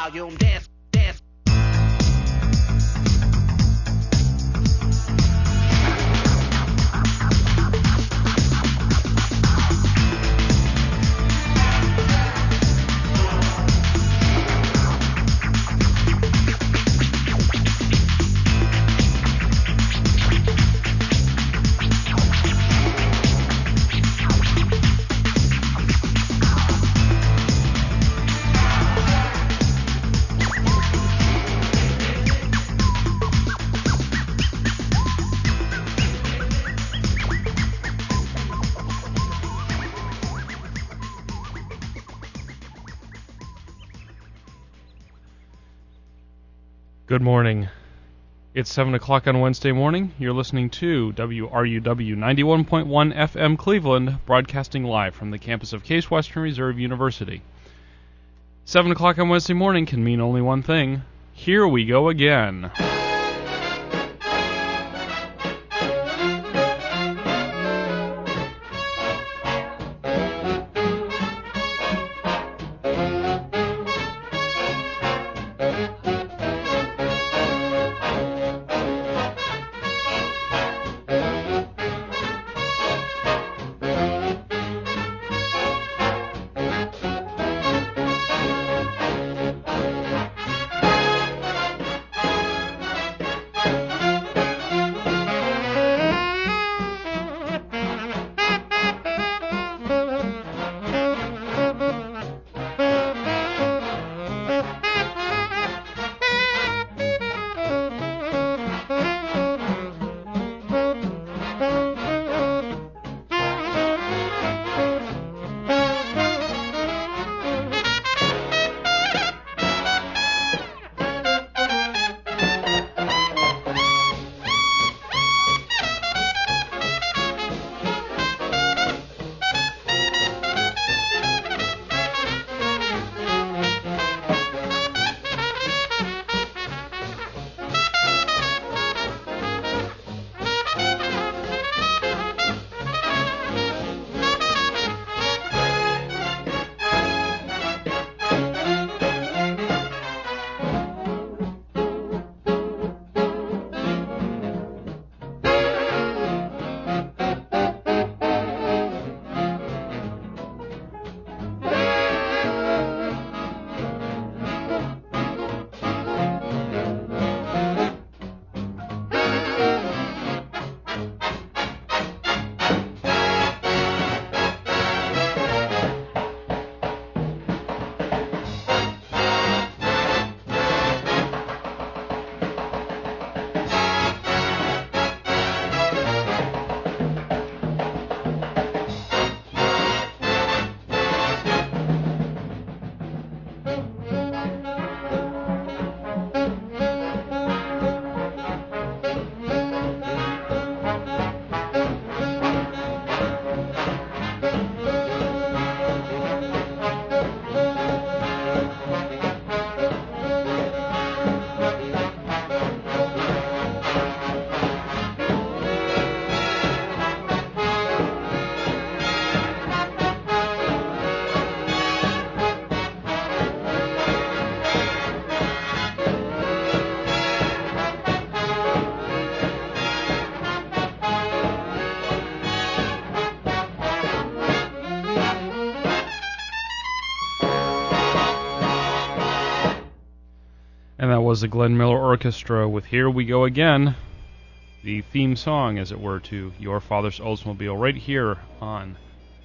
volume, dance, dance. Good morning. It's 7 o'clock on Wednesday morning. You're listening to WRUW 91.1 FM Cleveland, broadcasting live from the campus of Case Western Reserve University. 7 o'clock on Wednesday morning can mean only one thing. Here we go again. And that was the Glenn Miller Orchestra with Here We Go Again, the theme song, as it were, to Your Father's Oldsmobile, right here on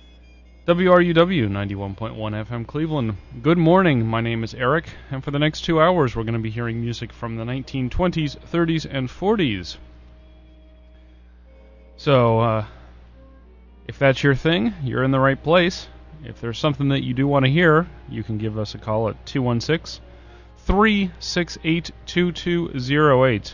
WRUW 91.1 FM Cleveland. Good morning, my name is Eric, and for the next 2 hours we're going to be hearing music from the 1920s, 30s, and 40s. So, if that's your thing, you're in the right place. If there's something that you do want to hear, you can give us a call at 216-368-2208.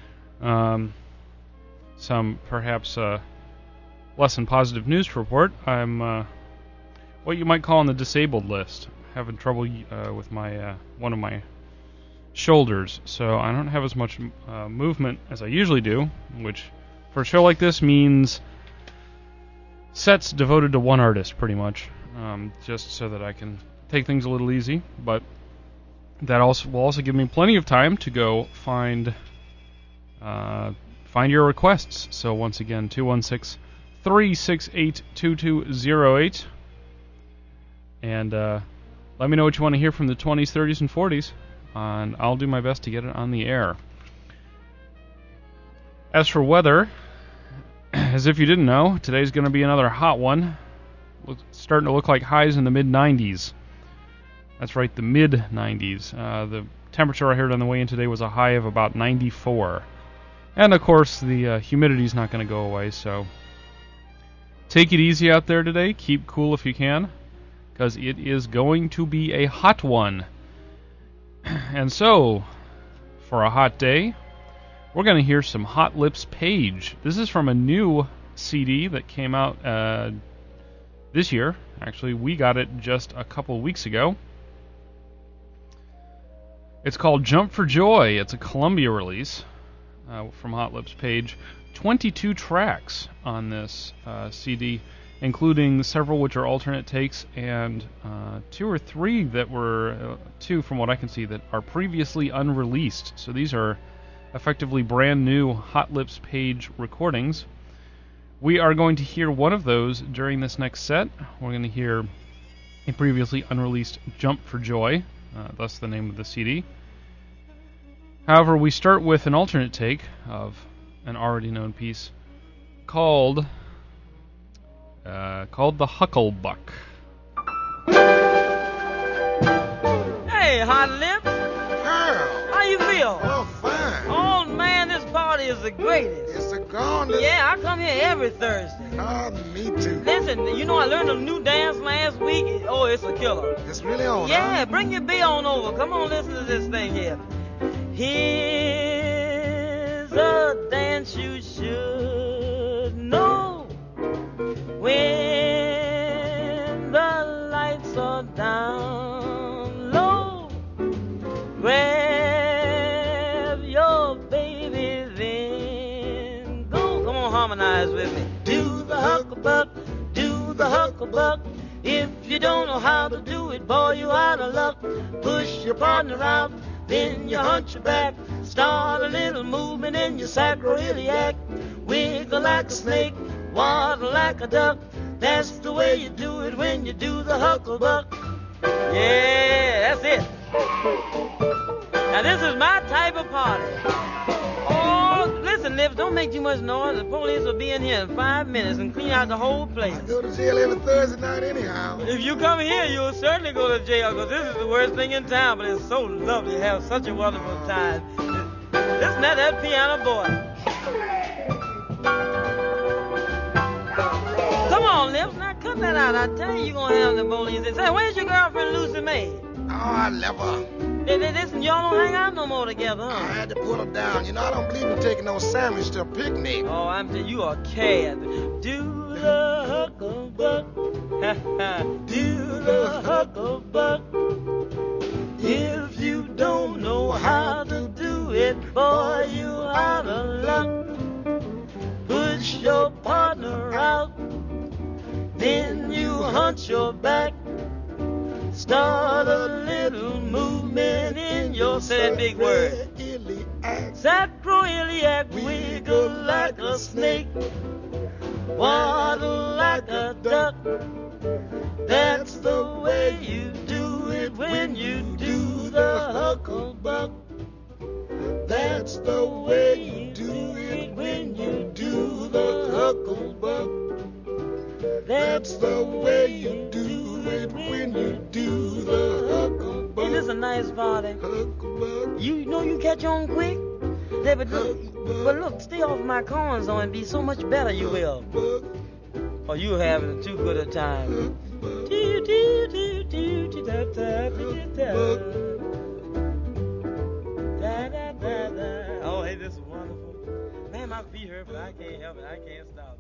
Some perhaps less than positive news to report. I'm what you might call on the disabled list. Having trouble with my one of my shoulders, so I don't have as much movement as I usually do, which for a show like this means sets devoted to one artist, pretty much, just so that I can take things a little easy. But That also will also give me plenty of time to go find your requests. So once again, 216-368-2208. And let me know what you want to hear from the 20s, 30s, and 40s, and I'll do my best to get it on the air. As for weather, as if you didn't know, today's going to be another hot one. Starting to look like highs in the mid-90s. That's right, the mid-90s. The temperature I heard on the way in today was a high of about 94. And, of course, the humidity's not going to go away, so take it easy out there today. Keep cool if you can, because it is going to be a hot one. And so, for a hot day, we're going to hear some Hot Lips Page. This is from a new CD that came out this year. Actually, we got it just a couple weeks ago. It's called Jump for Joy. It's a Columbia release from Hot Lips Page. 22 tracks on this CD, including several which are alternate takes and 2 or 3 that were, 2 from what I can see, that are previously unreleased. So these are effectively brand new Hot Lips Page recordings. We are going to hear one of those during this next set. We're going to hear a previously unreleased Jump for Joy, thus the name of the CD. However, we start with an alternate take of an already known piece called The Hucklebuck. Hey, Hot Lips. Girl. How you feel? Oh, fine. Oh, man, this party is the greatest. It's a gone. Yeah, I come here every Thursday. Oh, me too. Listen, you know I learned a new dance last week. Oh, it's a killer. It's really on, Yeah, huh? bring your beer on over. Come on, listen to this thing here. Here's a dance you should know. When the lights are down low, grab your baby, then go. Come on, harmonize with me. Do the hucklebuck, do the hucklebuck. If you don't know how to do it, boy, you out of luck. Push your partner out, then you hunch your back. Start a little movement in your sacroiliac. Wiggle like a snake, waddle like a duck. That's the way you do it when you do the hucklebuck. Yeah, that's it. Now this is my type of party. Oh, listen, Lips, don't make too much noise. The police will be in here in 5 minutes and clean out the whole place. I go to jail every Thursday night anyhow. If you come here, you'll certainly go to jail, because this is the worst thing in town, but it's so lovely to have such a wonderful time. Listen to that piano boy. Come on, Lips, now cut that out. I tell you, you're going to have the police. They say, where's your girlfriend, Lucy Mae? Oh, I left her. Listen, y'all don't hang out no more together, huh? I had to put her down. You know, I don't believe in taking no sandwich to a picnic. Oh, I'm telling you, a cad. Do the hucklebuck. Do the hucklebuck. If you don't know how to do it, boy, you out of luck. Push your partner out, then you hunch your back. Start a little movement in your sad big word. Sacroiliac, wiggle like a snake, waddle like a duck. That's the way you do it when you do the hucklebuck. That's the way you do it when you do the hucklebuck. That's the way you do it when you do the hucklebuck. Ain't this a nice party? Hucklebuck. You know you catch on quick? Yeah, but look, stay off my corns though and be so much better you will. Or you having too good a time. Oh, hey, this is wonderful. Man, my feet hurt, but I can't help it. I can't stop.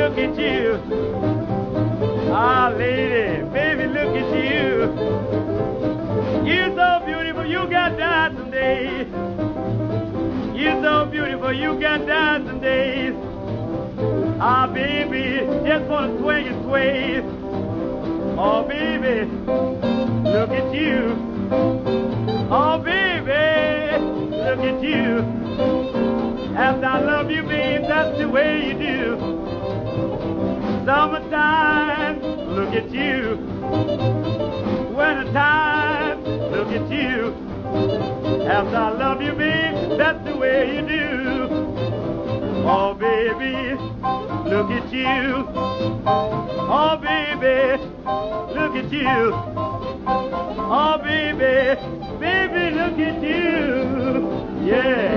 look at you. Ah, lady, baby, look at you. You're so beautiful, you got dancing days. You're so beautiful, you got dancing days. Ah, baby, just wanna swing and sway. Oh, baby, look at you. Oh, baby, look at you. After I love you, babe, that's the way you do. Summertime, look at you. Wintertime, look at you. After I love you, babe, that's the way you do. Oh, baby, look at you. Oh, baby, look at you. Oh, baby, baby, look at you. Yeah.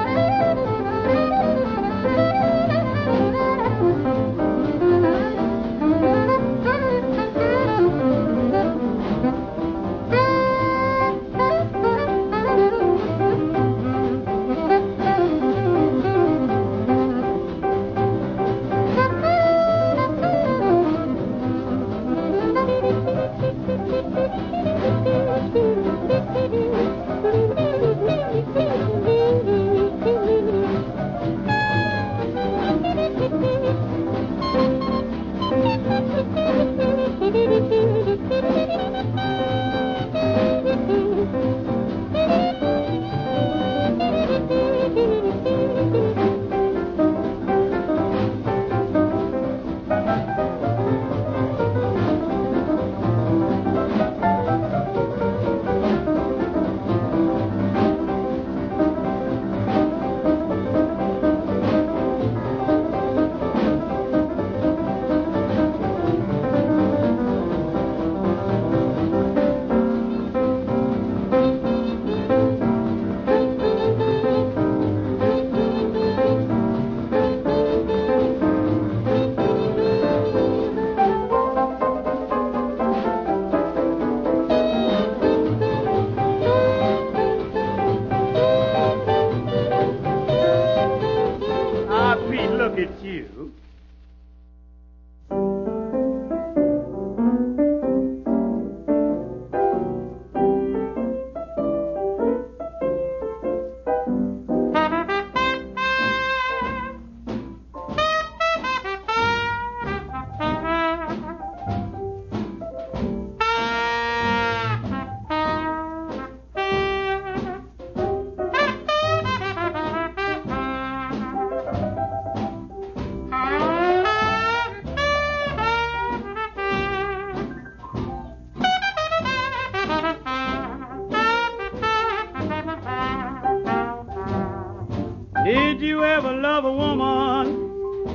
Did you ever love a woman?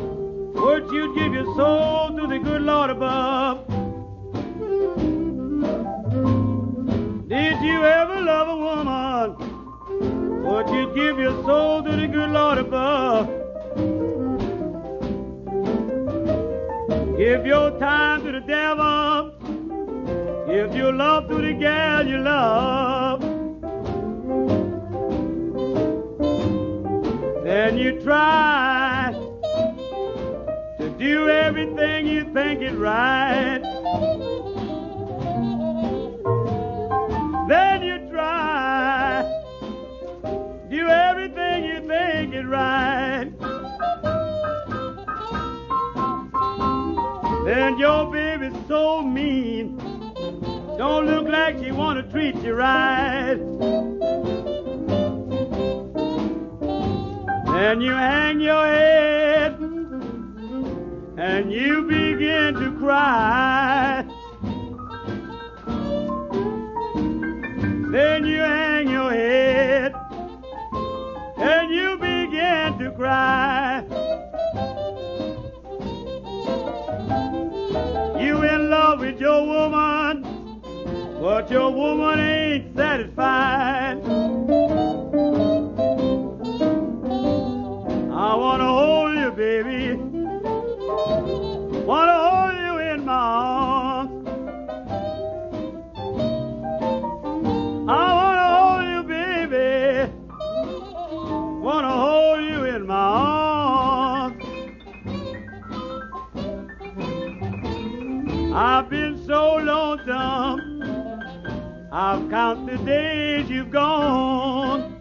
Would you give your soul to the good Lord above? Did you ever love a woman? Would you give your soul to the good Lord above? Give your time to the devil. Give your love to the gal you love. Then you try to do everything you think is right. Then you try do everything you think is right. Then your baby's so mean, don't look like she want to treat you right. Then you hang your head and you begin to cry. Then you hang your head and you begin to cry. You in love with your woman, but your woman ain't satisfied. I wanna hold you, baby. Wanna hold you in my arms. I wanna hold you, baby. Wanna hold you in my arms. days you've gone.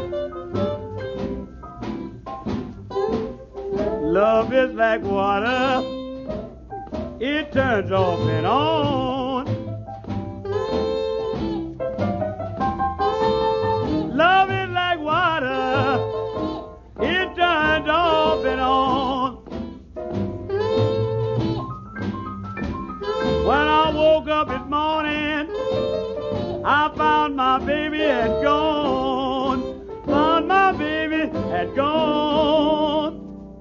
Love is like water, it turns off and on. Love is like water, it turns off and on. When I woke up this morning, I found my baby had gone. Found my baby had gone.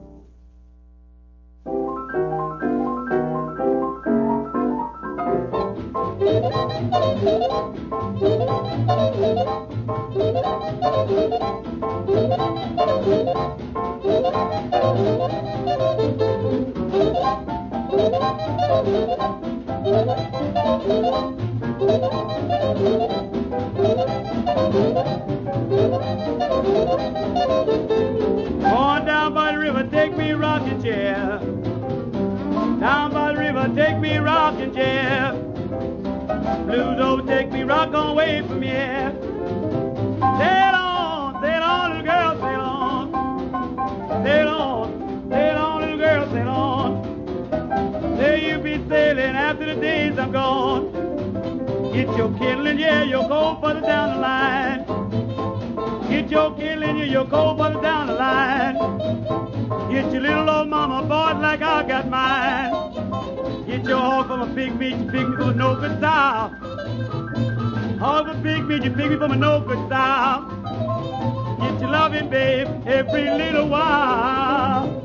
On down by the river, take me rocking chair. Down by the river, take me rocking chair. Blues, oh, take me rock on away from here. Sail on, little girl, sail on. Sail on, little girl, sail on. There you be sailing after the days I'm gone. Get your kindling, yeah, your coal further down the line. Get your kindling, yeah, your coal further down the line. Get your little old mama boys like I got mine. Get your hog from a big meat, you pick me from a no good style. Hog from a big meat, you pick me from a no good style. Get your loving, babe, every little while.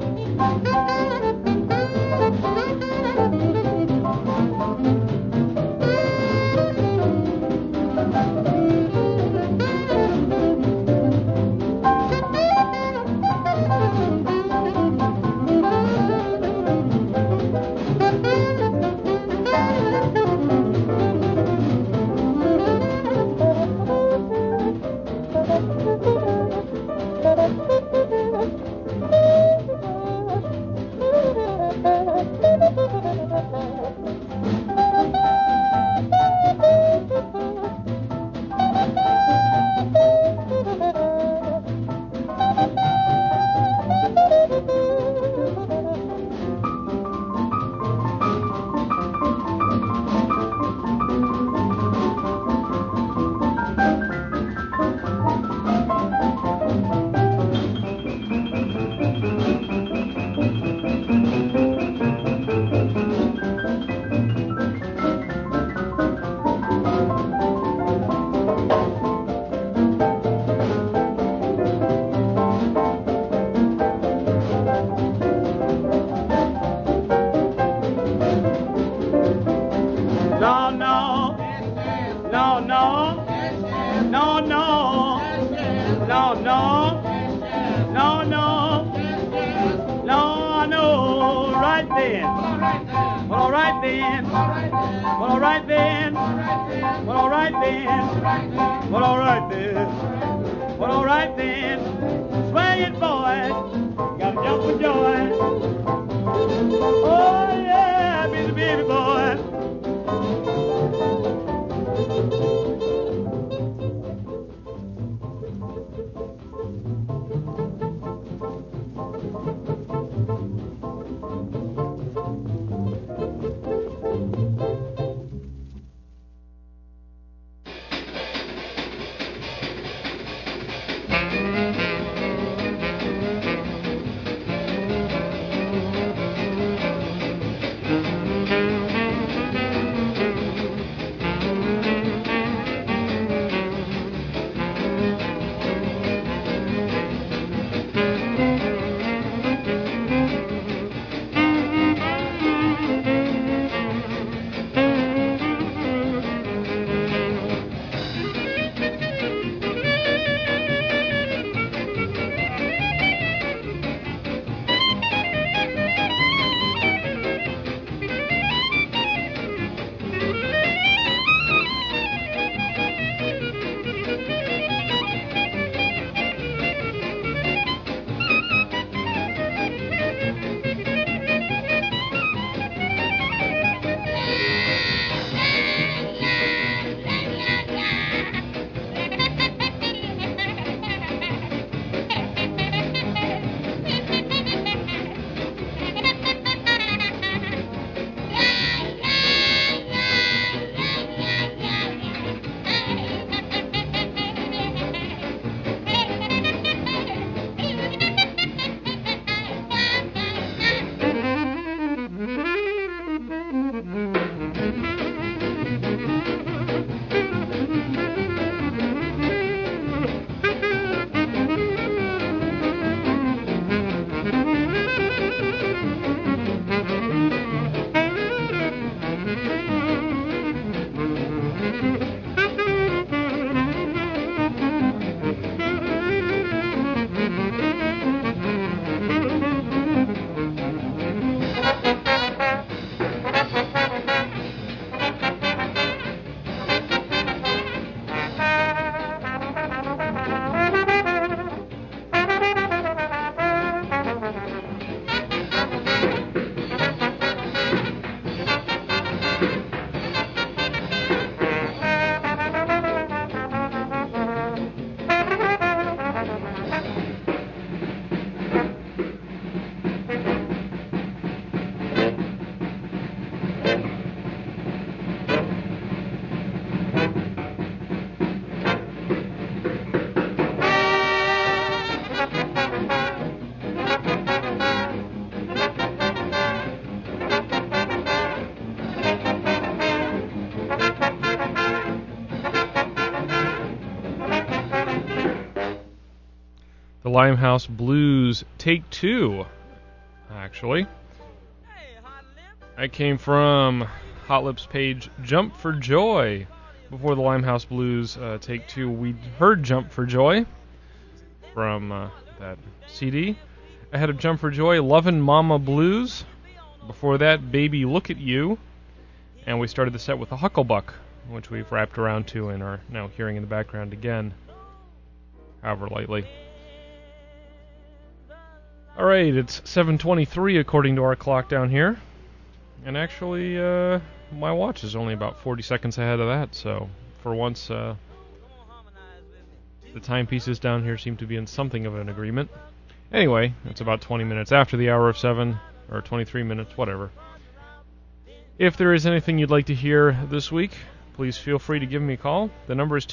The Limehouse Blues, take 2, actually. I came from Hot Lips page Jump for Joy. Before the Limehouse Blues, take 2, we heard Jump for Joy from that CD. Ahead of Jump for Joy, Lovin' Mama Blues. Before that, Baby Look at You. And we started the set with a Hucklebuck, which we've wrapped around to and are now hearing in the background again, however lightly. Alright, it's 7:23 according to our clock down here. And actually, my watch is only about 40 seconds ahead of that, so for once, the timepieces down here seem to be in something of an agreement. Anyway, it's about 20 minutes after the hour of 7, or 23 minutes, whatever. If there is anything you'd like to hear this week, please feel free to give me a call. The number is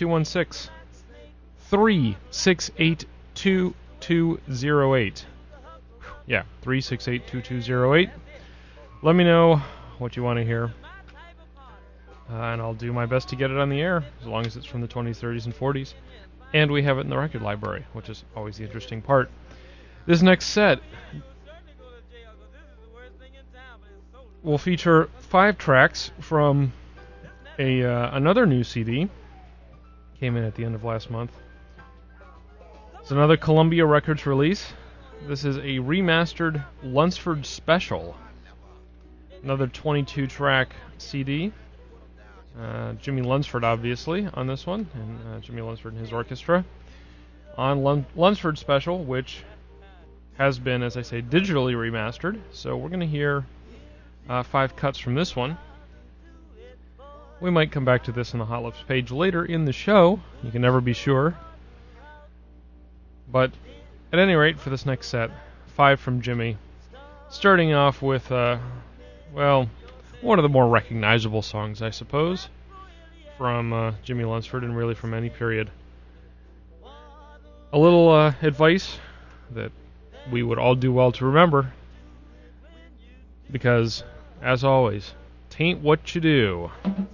216-368-2208. Yeah, 368-2208. Let me know what you want to hear, and I'll do my best to get it on the air, as long as it's from the 20s, 30s, and 40s. And we have it in the record library, which is always the interesting part. This next set will feature 5 tracks from another new CD. Came in at the end of last month. It's another Columbia Records release. This is a remastered Lunsford Special. Another 22-track CD. Jimmy Lunsford, obviously, on this one, and Jimmy Lunsford and his orchestra. On Lunsford Special, which has been, as I say, digitally remastered. So we're going to hear 5 cuts from this one. We might come back to this in the Hot Lips page later in the show. You can never be sure. But at any rate, for this next set, 5 from Jimmy. Starting off with, one of the more recognizable songs, I suppose, from Jimmy Lunsford, and really from any period. A little advice that we would all do well to remember, because, as always, 'tain't what you do.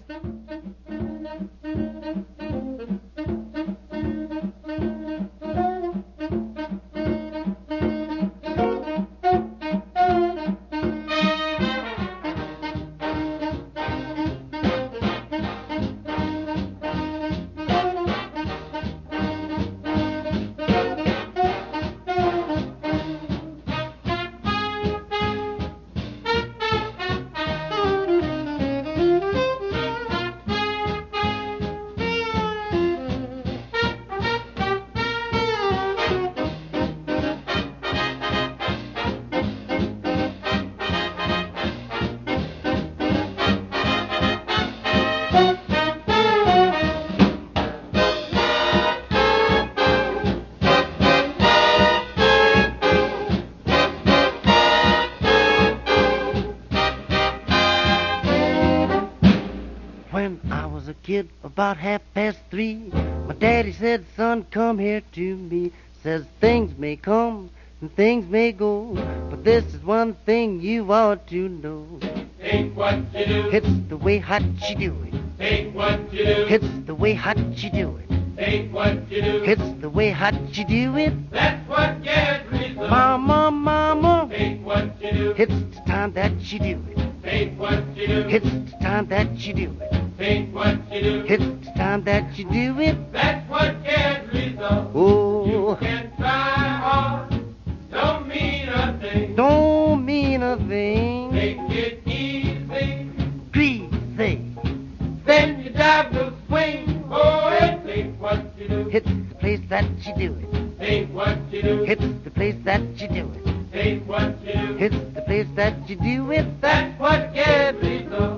About 3:30, my daddy said, son, come here to me. Says things may come and things may go, but this is one thing you ought to know. Ain't what you do. It's the way hot you do it. Ain't what you do. It's the way hot you do it. Ain't what you do. It's the way hot you do it. That's what gets results. Mama, mama. Ain't what you do. It's the time that you do it. Ain't what you do. It's the time that you do it. Ain't what you do. It's the time that you do it. That's what gets results. Oh. You can try hard. Don't mean a thing. Don't mean a thing. Take it easy. Greasy. Then your job will swing. Oh, it ain't what you do. It's the place that you do it. Ain't what you do. It's the place that you do it. Ain't what you do. It's the place that you do it. That's what gets results.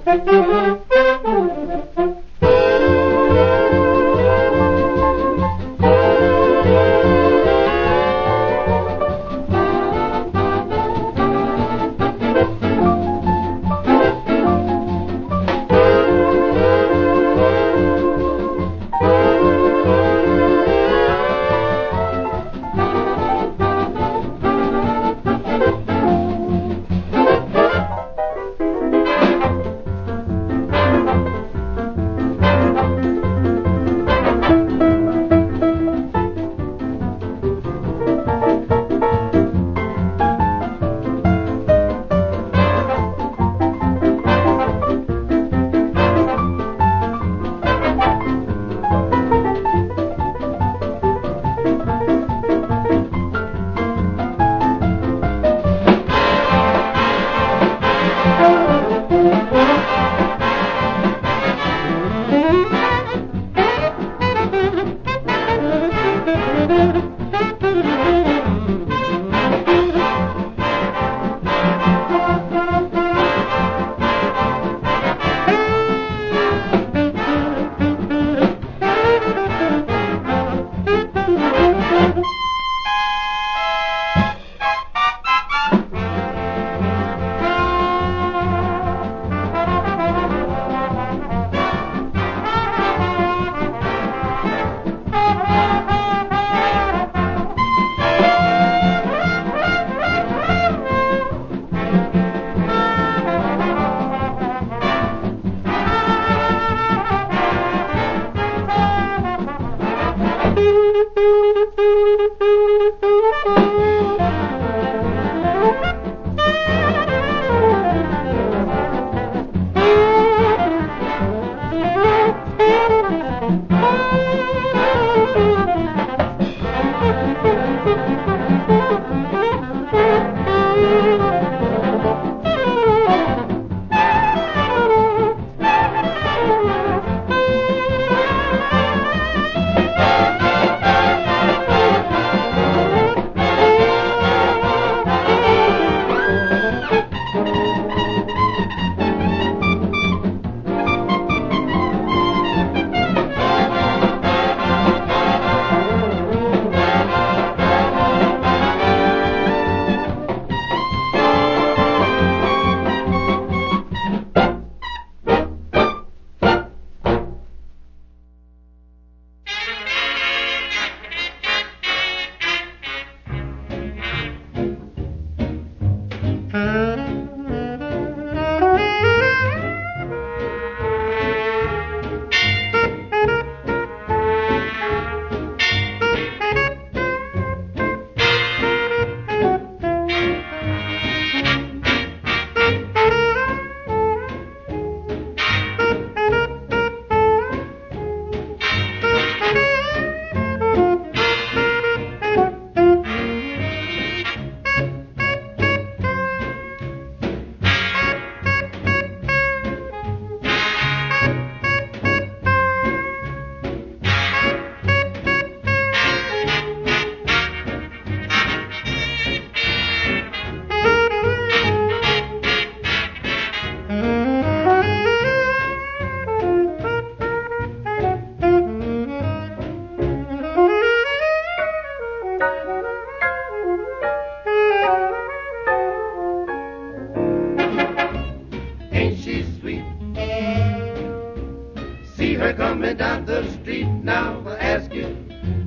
coming down the street now, I'll ask you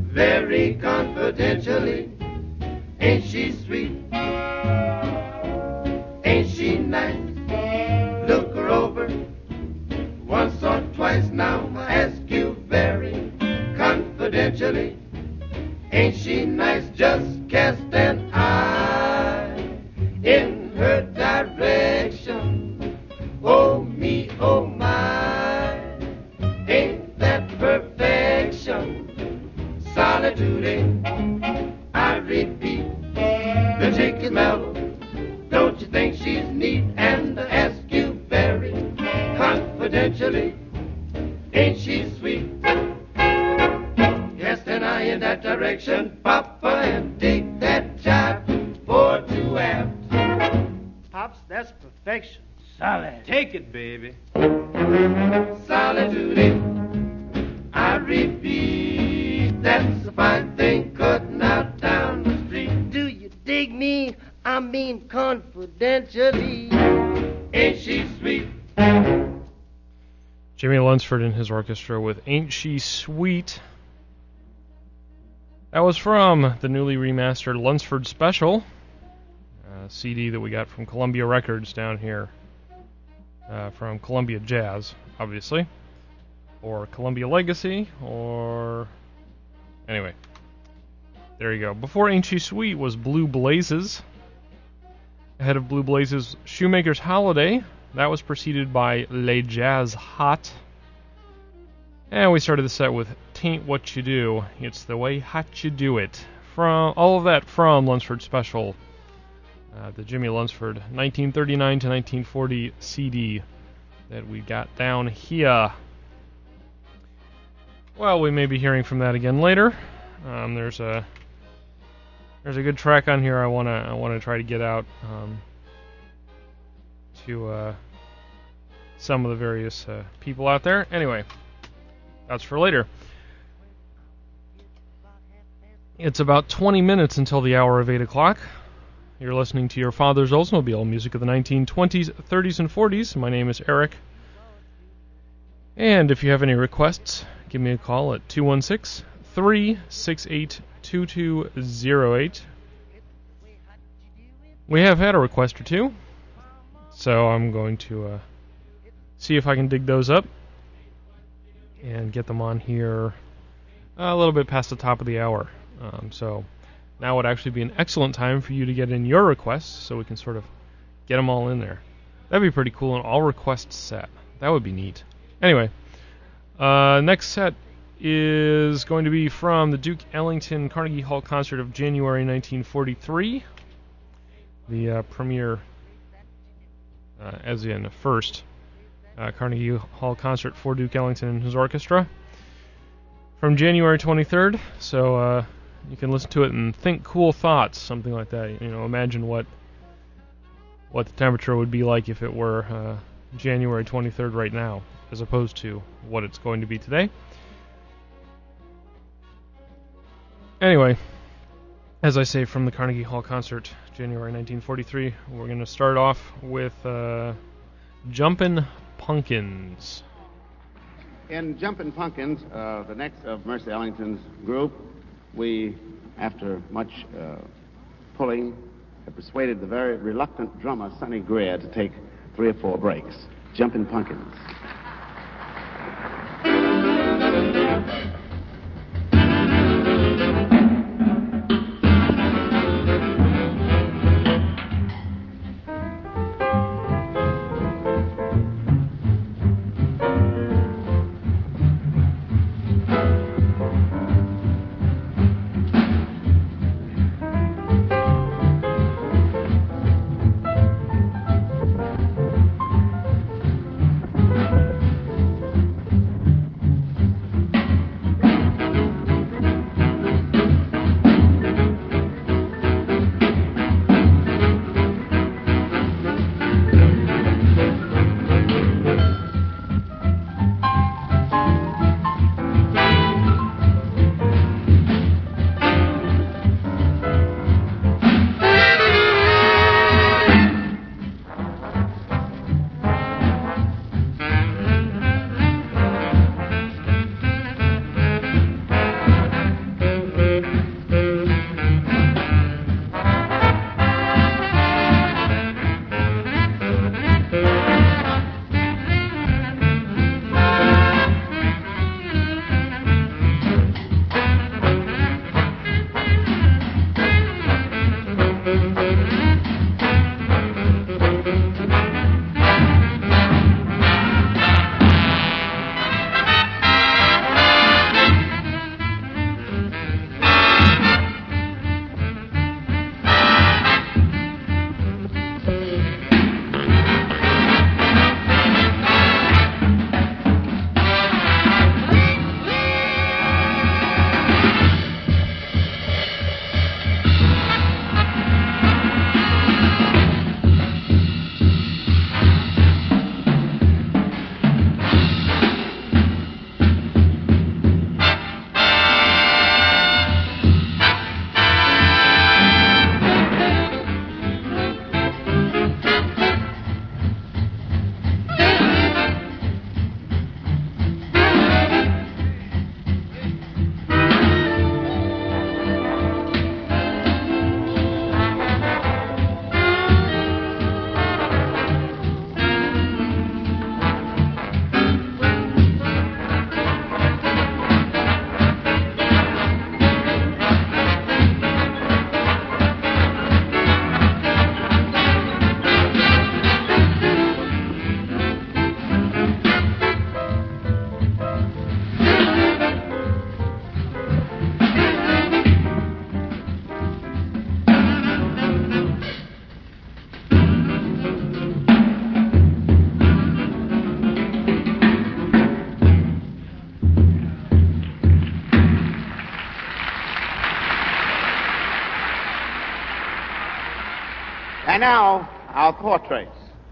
very confidentially, ain't she sweet? Ain't she nice? Look her over once or twice now, I'll ask you very confidentially, ain't she nice? Just cast an eye in her direction. Oh me, oh my, ain't that perfection? Solitude, I repeat, the chick is mellow. Don't you think she's neat? And I ask you very confidentially, ain't she sweet? Cast an eye in that direction, Papa, and take that jive for two aft. Pops, that's perfection. Solid. Take it, baby. Solitude, I repeat, that's a fine thing cutting out down the street. Do you dig me? I mean confidentially. Ain't she sweet? Jimmy Lunsford and his orchestra with Ain't She Sweet. That was from the newly remastered Lunsford Special, CD that we got from Columbia Records down here, from Columbia Jazz, obviously, or Columbia Legacy, or... Anyway, there you go. Before Ain't She Sweet was Blue Blazes. Ahead of Blue Blazes, Shoemaker's Holiday. That was preceded by Les Jazz Hot. And we started the set with Tain't What You Do. It's the way hot you do it. From all of that from Lunsford Special, the Jimmy Lunsford 1939 to 1940 CD that we got down here. Well, we may be hearing from that again later. There's a good track on here I wanna try to get out to some of the various people out there. Anyway, that's for later. It's about 20 minutes until the hour of 8 o'clock. You're listening to Your Father's Oldsmobile, music of the 1920s, 30s, and 40s. My name is Eric. And if you have any requests, give me a call at 216-368-2208. We have had a request or two, so I'm going to see if I can dig those up and get them on here a little bit past the top of the hour. So now would actually be an excellent time for you to get in your requests so we can sort of get them all in there. That'd be pretty cool, an all requests set. That would be neat. Anyway, next set is going to be from the Duke Ellington Carnegie Hall concert of January 1943. The premier, as in first, Carnegie Hall concert for Duke Ellington and his orchestra from January 23rd. So you can listen to it and think cool thoughts, something like that. You know, imagine what the temperature would be like if it were January 23rd right now, as opposed to what it's going to be today. Anyway, as I say, from the Carnegie Hall concert, January 1943, we're going to start off with Jumpin' Pumpkins. In Jumpin' Pumpkins, the next of Mercy Ellington's group, we, after much pulling, have persuaded the very reluctant drummer, Sonny Greer, to take 3 or 4 breaks. Jumpin' Pumpkins. And now, our portraits.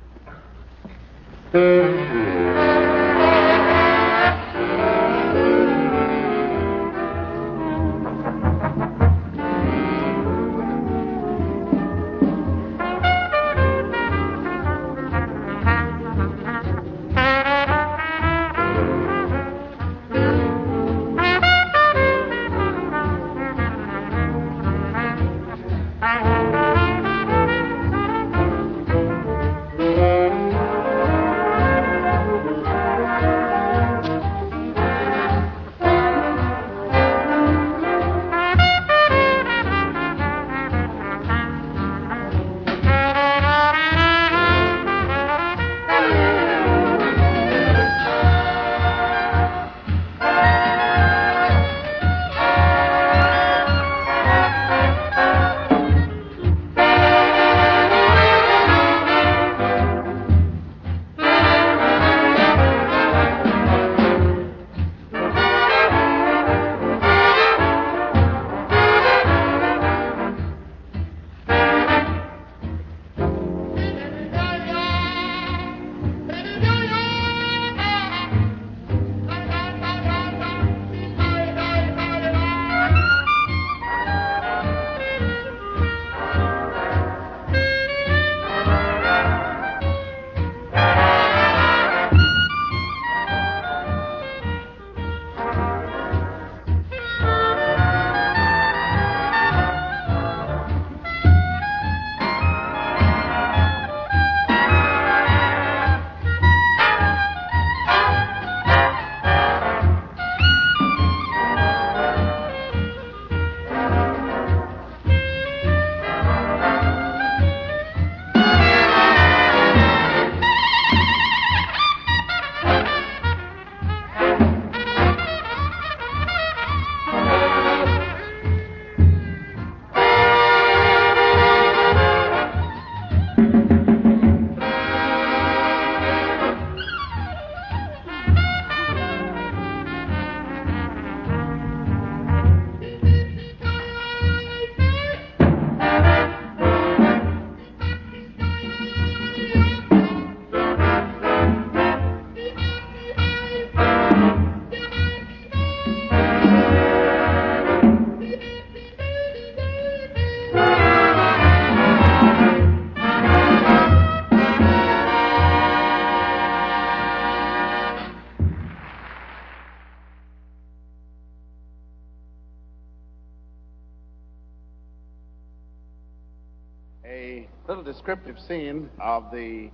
A little descriptive scene of the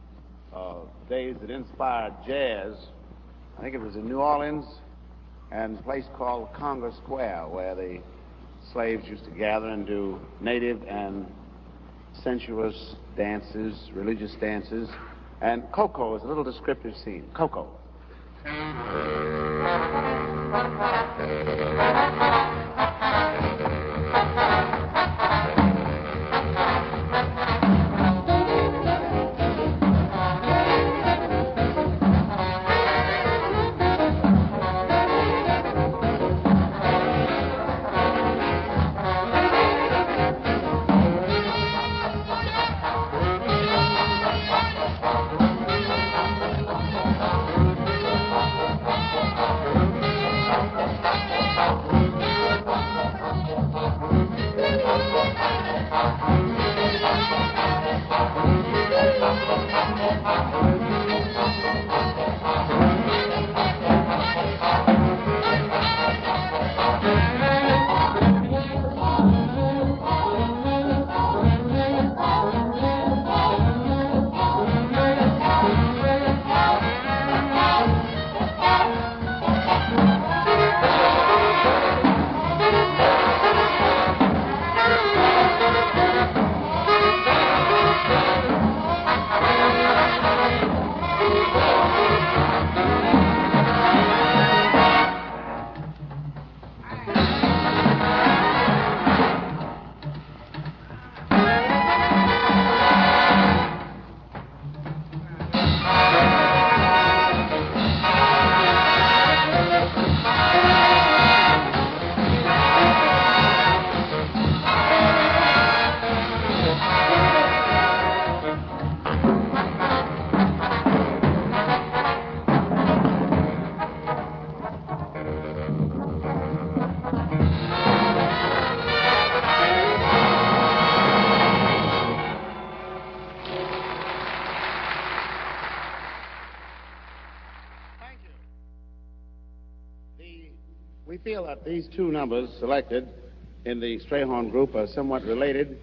days that inspired jazz. I think it was in New Orleans and a place called Congress Square, where the slaves used to gather and do native and sensuous dances, religious dances. And Coco is a little descriptive scene. Coco. We feel that these two numbers selected in the Strayhorn group are somewhat related,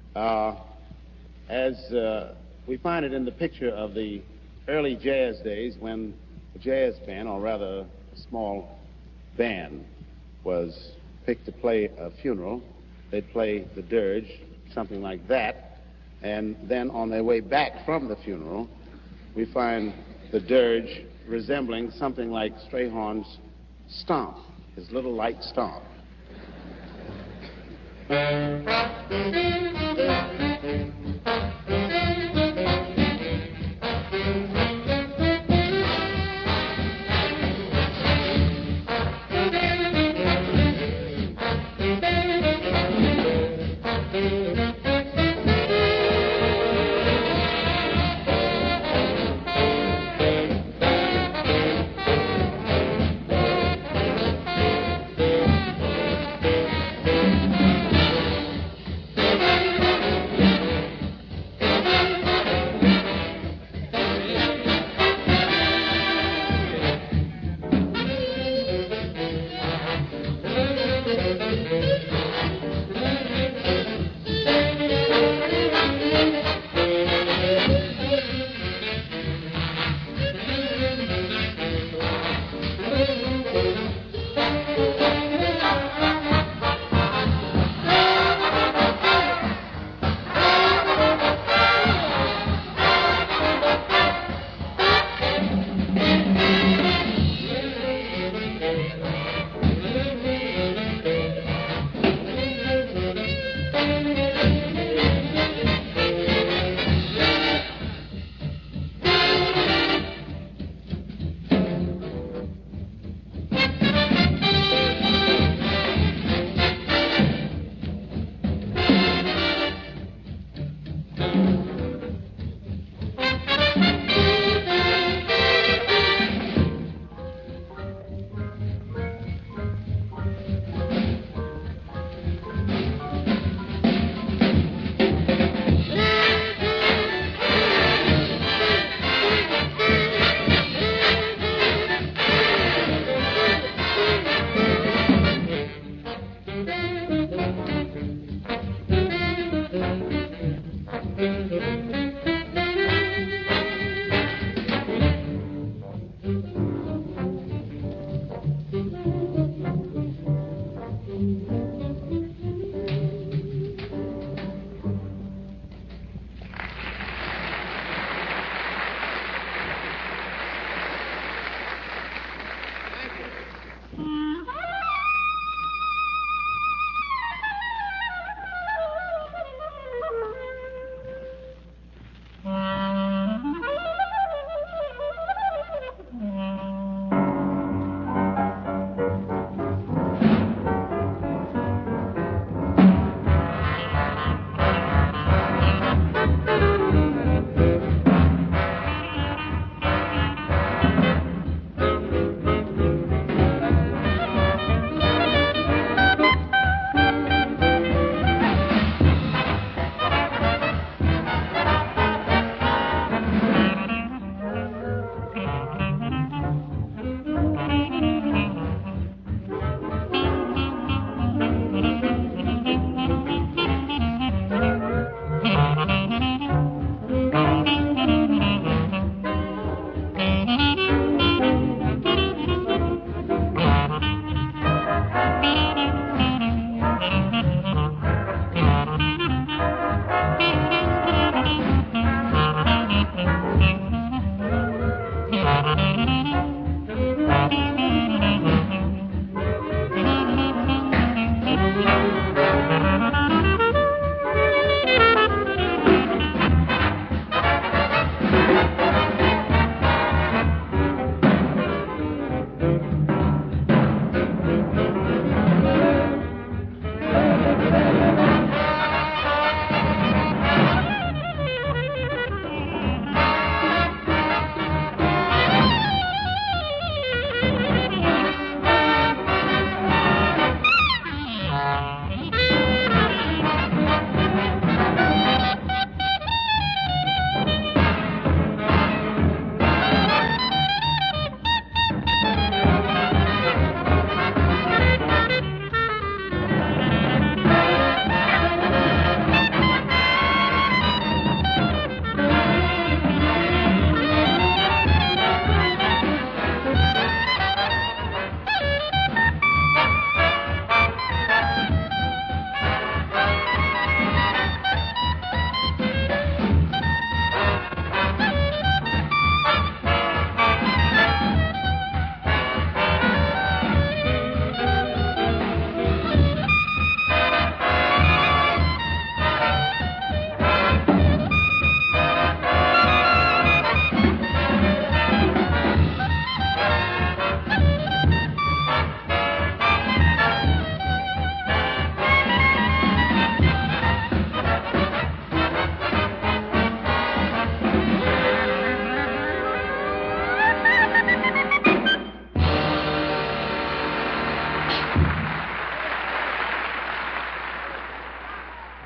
as we find it in the picture of the early jazz days when a jazz band, or rather a small band, was picked to play a funeral. They'd play the dirge, something like that, and then on their way back from the funeral, we find the dirge resembling something like Strayhorn's stomp, his little light stomp.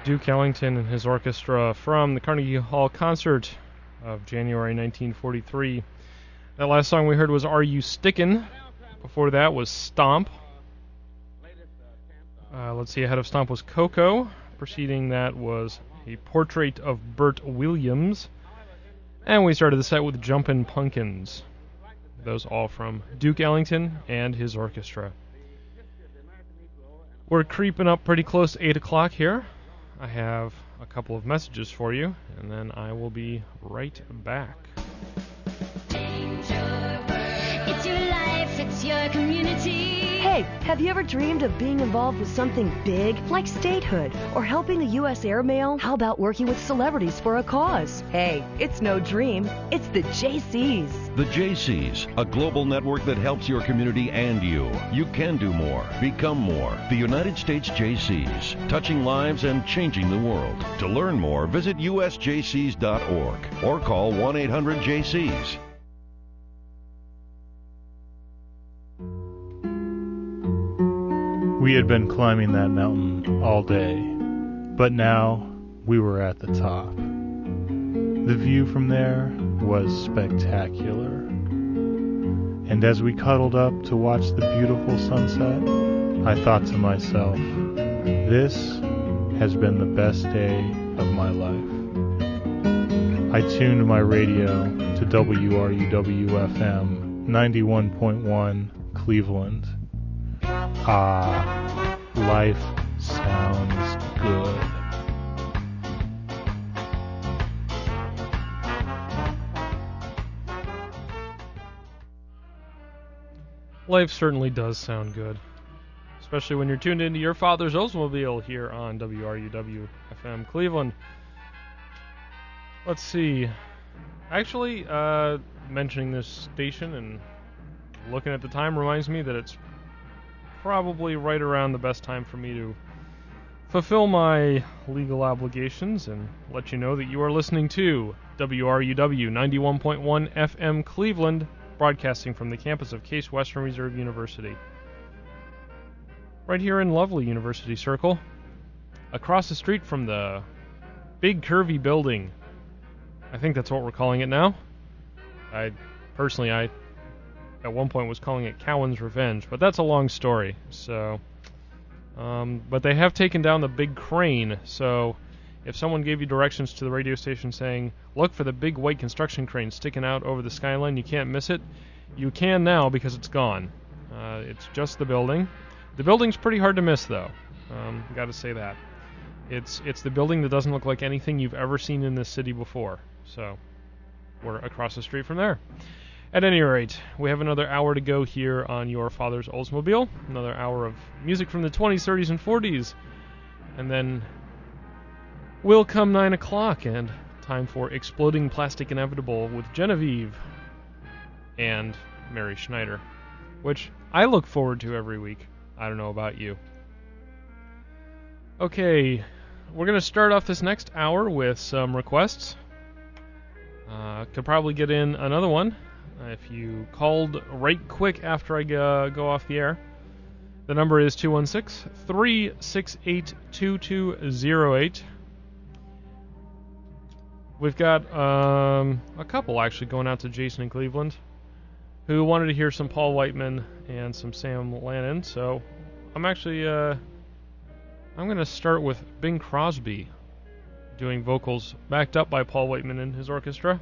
Duke Ellington and his orchestra from the Carnegie Hall concert of January 1943. That last song we heard was Are You Stickin'? Before that was Stomp. Let's see, ahead of Stomp was Coco. Preceding that was A Portrait of Bert Williams. And we started the set with Jumpin' Pumpkins. Those all from Duke Ellington and his orchestra. We're creeping up pretty close to 8 o'clock here. I have a couple of messages for you, and then I will be right back. It's your life, it's your community. Hey, have you ever dreamed of being involved with something big, like statehood, or helping the U.S. airmail? How about working with celebrities for a cause? Hey, it's no dream. It's the JCs. The JCs, a global network that helps your community and you. You can do more. Become more. The United States JCs, touching lives and changing the world. To learn more, visit usjcs.org or call 1-800-JCs. We had been climbing that mountain all day, but now we were at the top. The view from there was spectacular. And as we cuddled up to watch the beautiful sunset, I thought to myself, this has been the best day of my life. I tuned my radio to WRUW-FM 91.1 Cleveland. Ah, life sounds good. Life certainly does sound good, especially when you're tuned into your father's Oldsmobile here on WRUW-FM Cleveland. Let's see. Actually, mentioning this station and looking at the time reminds me that it's probably right around the best time for me to fulfill my legal obligations and let you know that you are listening to WRUW 91.1 FM Cleveland, broadcasting from the campus of Case Western Reserve University. Right here in lovely University Circle, across the street from the big curvy building. I think that's what we're calling it now. I at one point was calling it Cowan's Revenge, but that's a long story. So, but they have taken down the big crane, so if someone gave you directions to the radio station saying, look for the big white construction crane sticking out over the skyline, you can't miss it, you can now because it's gone. It's just the building. The building's pretty hard to miss, though. Got to say that. It's the building that doesn't look like anything you've ever seen in this city before. So, we're across the street from there. At any rate, we have another hour to go here on Your Father's Oldsmobile. Another hour of music from the 20s, 30s, and 40s. And then will come 9 o'clock, and time for Exploding Plastic Inevitable with Genevieve and Mary Schneider, which I look forward to every week. I don't know about you. Okay, we're going to start off this next hour with some requests. Could probably get in another one if you called right quick after I go off the air. The number is 216-368-2208. We've got a couple actually going out to Jason in Cleveland who wanted to hear some Paul Whiteman and some Sam Lannon. So I'm actually I'm going to start with Bing Crosby doing vocals backed up by Paul Whiteman and his orchestra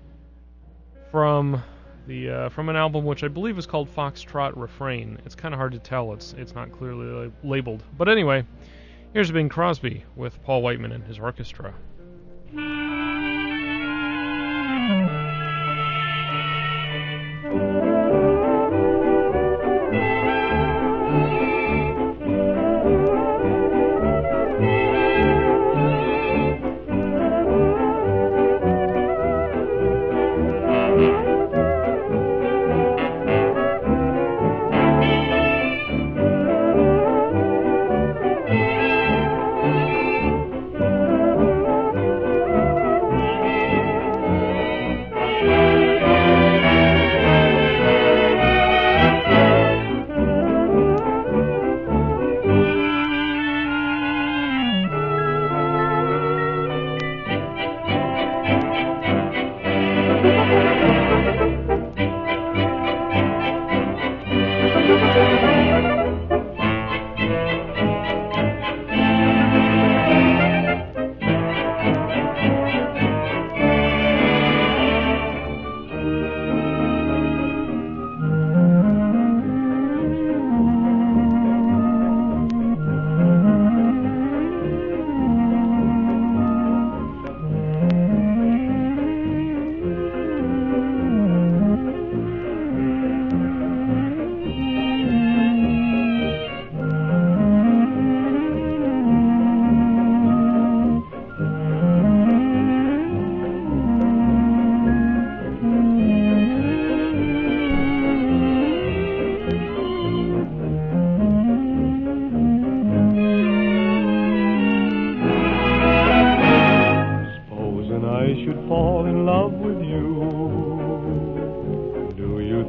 from an album which I believe is called Foxtrot Refrain. It's kind of hard to tell. It's not clearly labeled. But anyway, here's Bing Crosby with Paul Whiteman and his orchestra.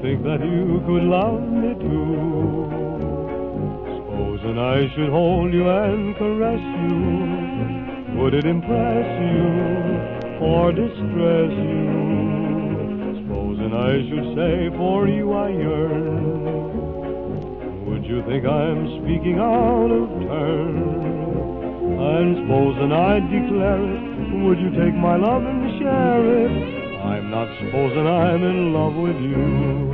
think that you could love me too? Supposing I should hold you and caress you, would it impress you or distress you? Supposing I should say for you I yearn, would you think I'm speaking out of turn? And supposing I'd declare it, would you take my love and share it? I'm not supposing I'm in love with you.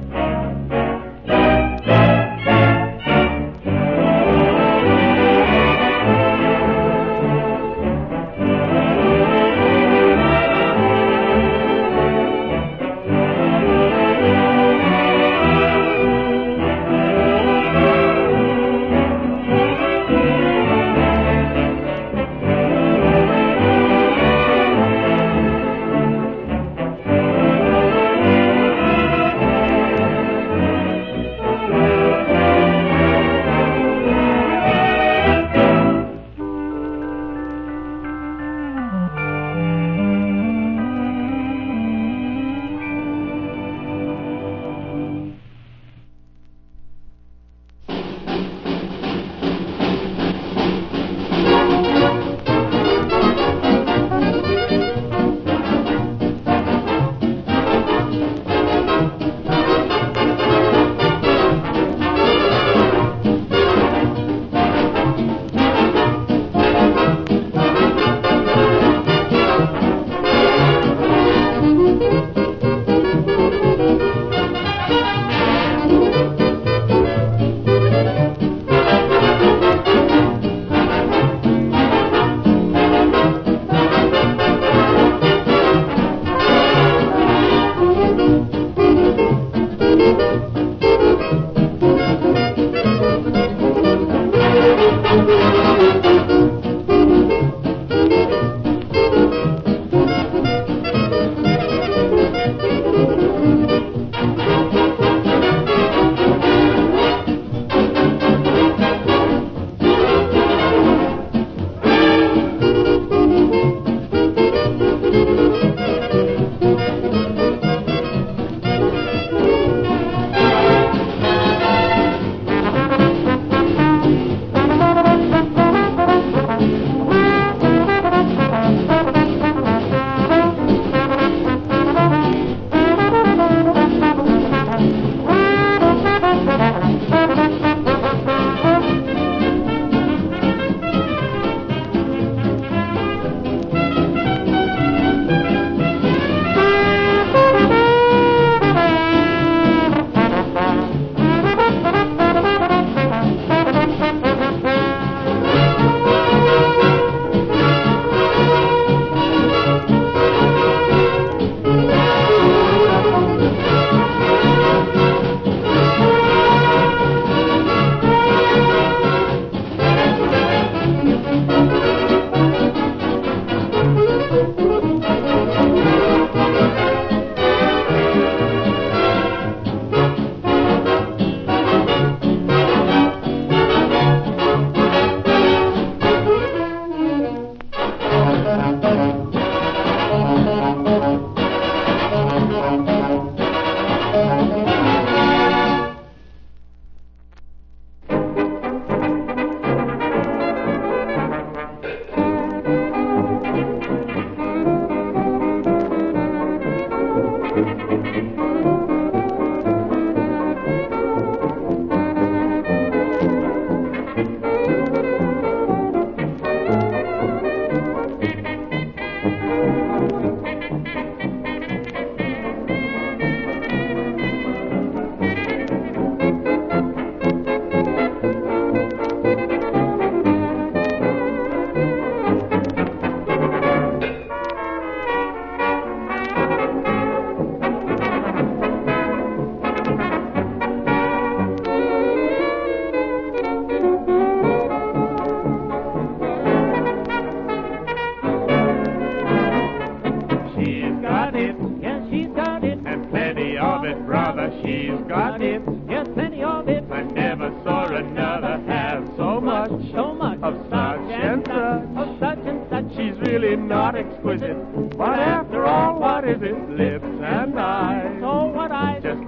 Not exquisite, but after all, what is it? Lips and eyes. So what eyes? Just like a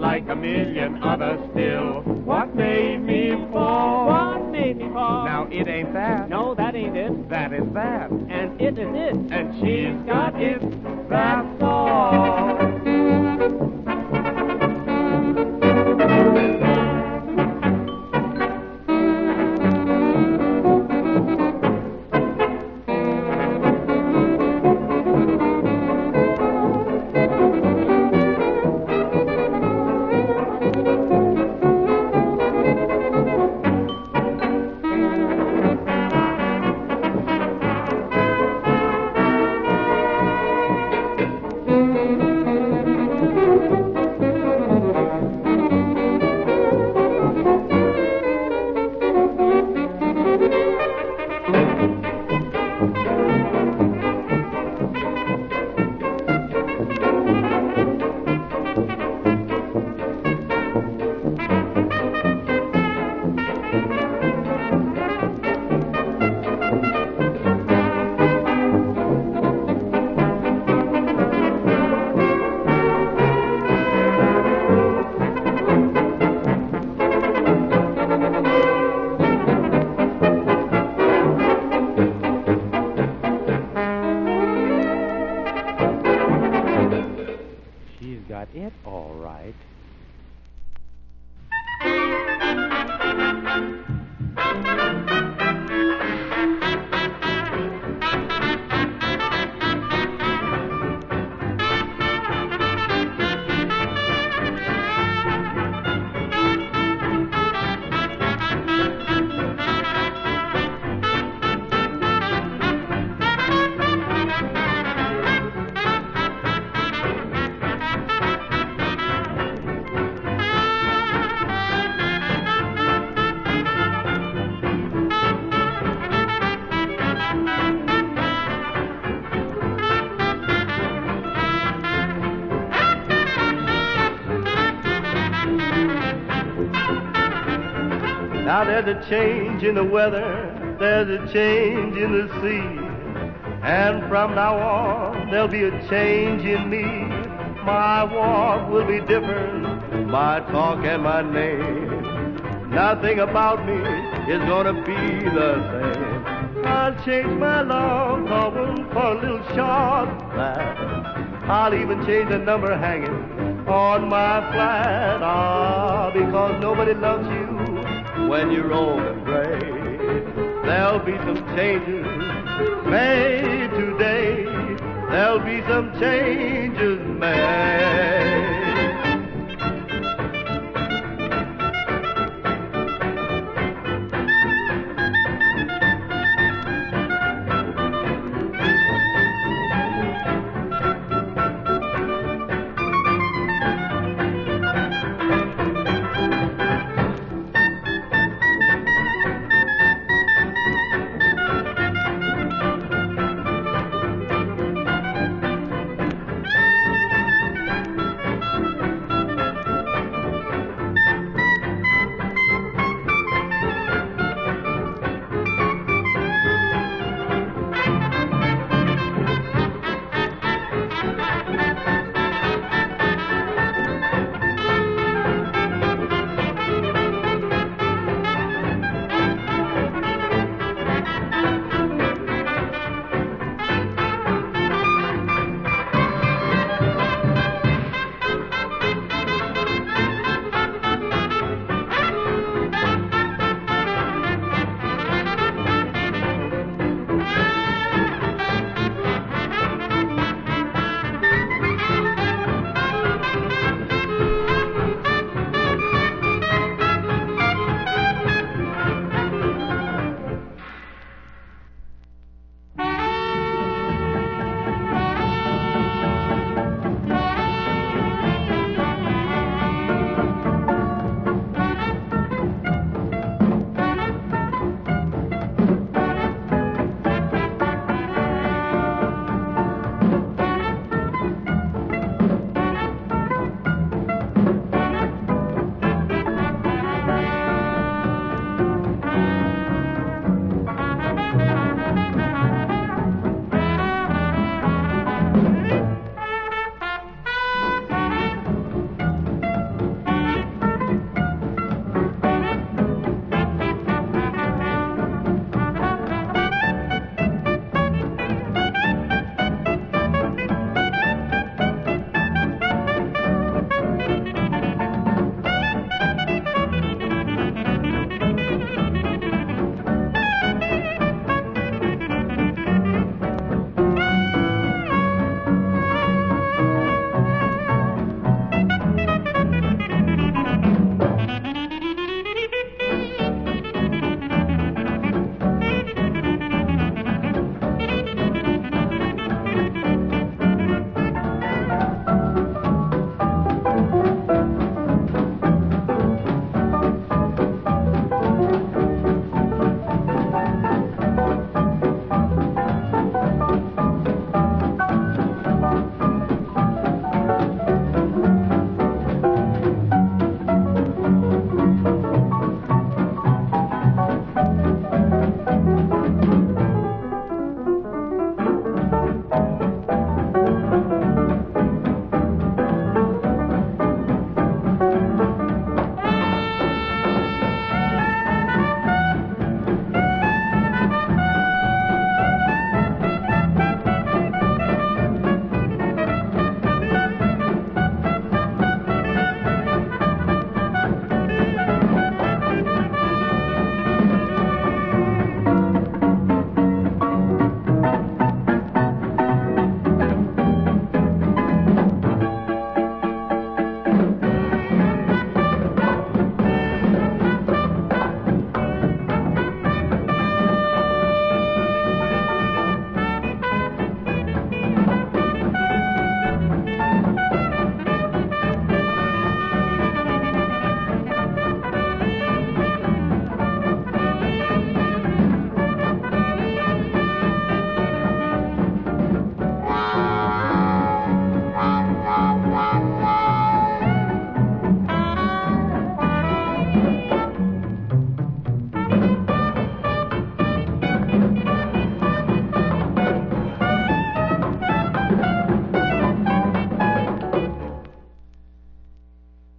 million others still. What made me fall? What made me fall? Now it ain't that. No, that ain't it. That is that. And it is it. And she's got it. That's all. It all right. Now there's a change in the weather, there's a change in the sea, and from now on there'll be a change in me. My walk will be different, my talk and my name. Nothing about me is gonna be the same. I'll change my long tall one for a little short flat. I'll even change the number hanging on my flat. Ah, because nobody loves you when you're old and gray. There'll be some changes made today. There'll be some changes made.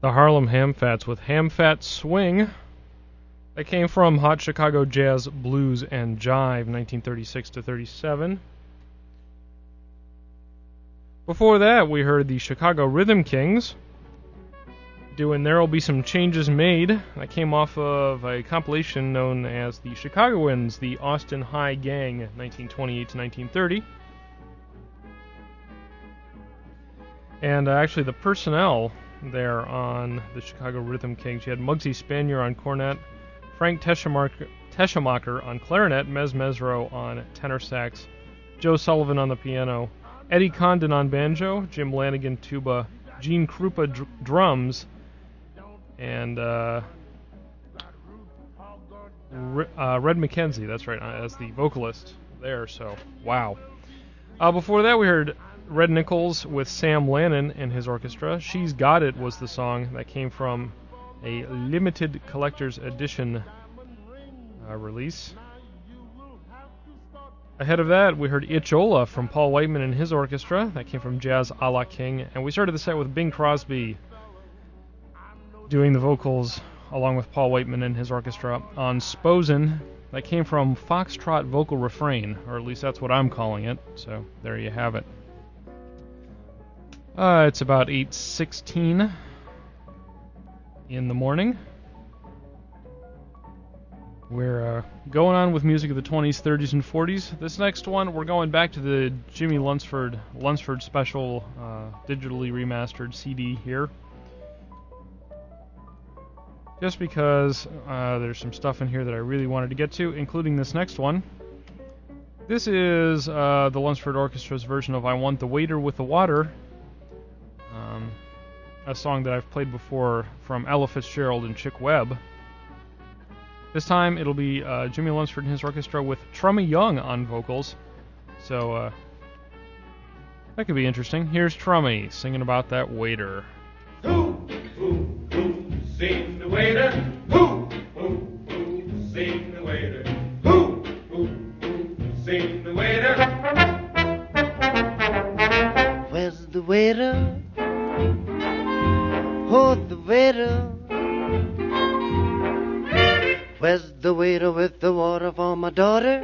The Harlem Ham-Fats with Ham-Fat Swing. That came from Hot Chicago Jazz, Blues, and Jive, 1936 to 37. Before that, we heard the Chicago Rhythm Kings doing There'll Be Some Changes Made. That came off of a compilation known as the Chicagoans, the Austin High Gang, 1928 to 1930. And actually the personnel there on the Chicago Rhythm Kings, you had Muggsy Spanier on cornet, Frank Teschemacher on clarinet, Mez Mesro on tenor sax, Joe Sullivan on the piano, Eddie Condon on banjo, Jim Lanigan tuba, Gene Krupa drums, and Red McKenzie, that's right, as the vocalist there, so wow. Before that we heard Red Nichols with Sam Lannon and his orchestra. She's Got It was the song that came from a limited collector's edition release. Ahead of that, we heard Itchola from Paul Whiteman and his orchestra. That came from Jazz a la King. And we started the set with Bing Crosby doing the vocals along with Paul Whiteman and his orchestra on Sposen. That came from Foxtrot Vocal Refrain, or at least that's what I'm calling it. So there you have it. It's about 8:16 in the morning. We're going on with music of the 20s, 30s, and 40s. This next one, we're going back to the Jimmy Lunsford special digitally remastered CD here. Just because there's some stuff in here that I really wanted to get to, including this next one. This is the Lunsford Orchestra's version of I Want the Waiter with the Water, a song that I've played before from Ella Fitzgerald and Chick Webb. This time it'll be Jimmy Lunsford and his orchestra with Trummy Young on vocals, so that could be interesting. Here's Trummy singing about that waiter. Sing the waiter, hoo, hoo, hoo, sing the waiter, hoo, hoo, hoo, sing the waiter. Where's the waiter? Oh, the waiter. Where's the waiter with the water for my daughter?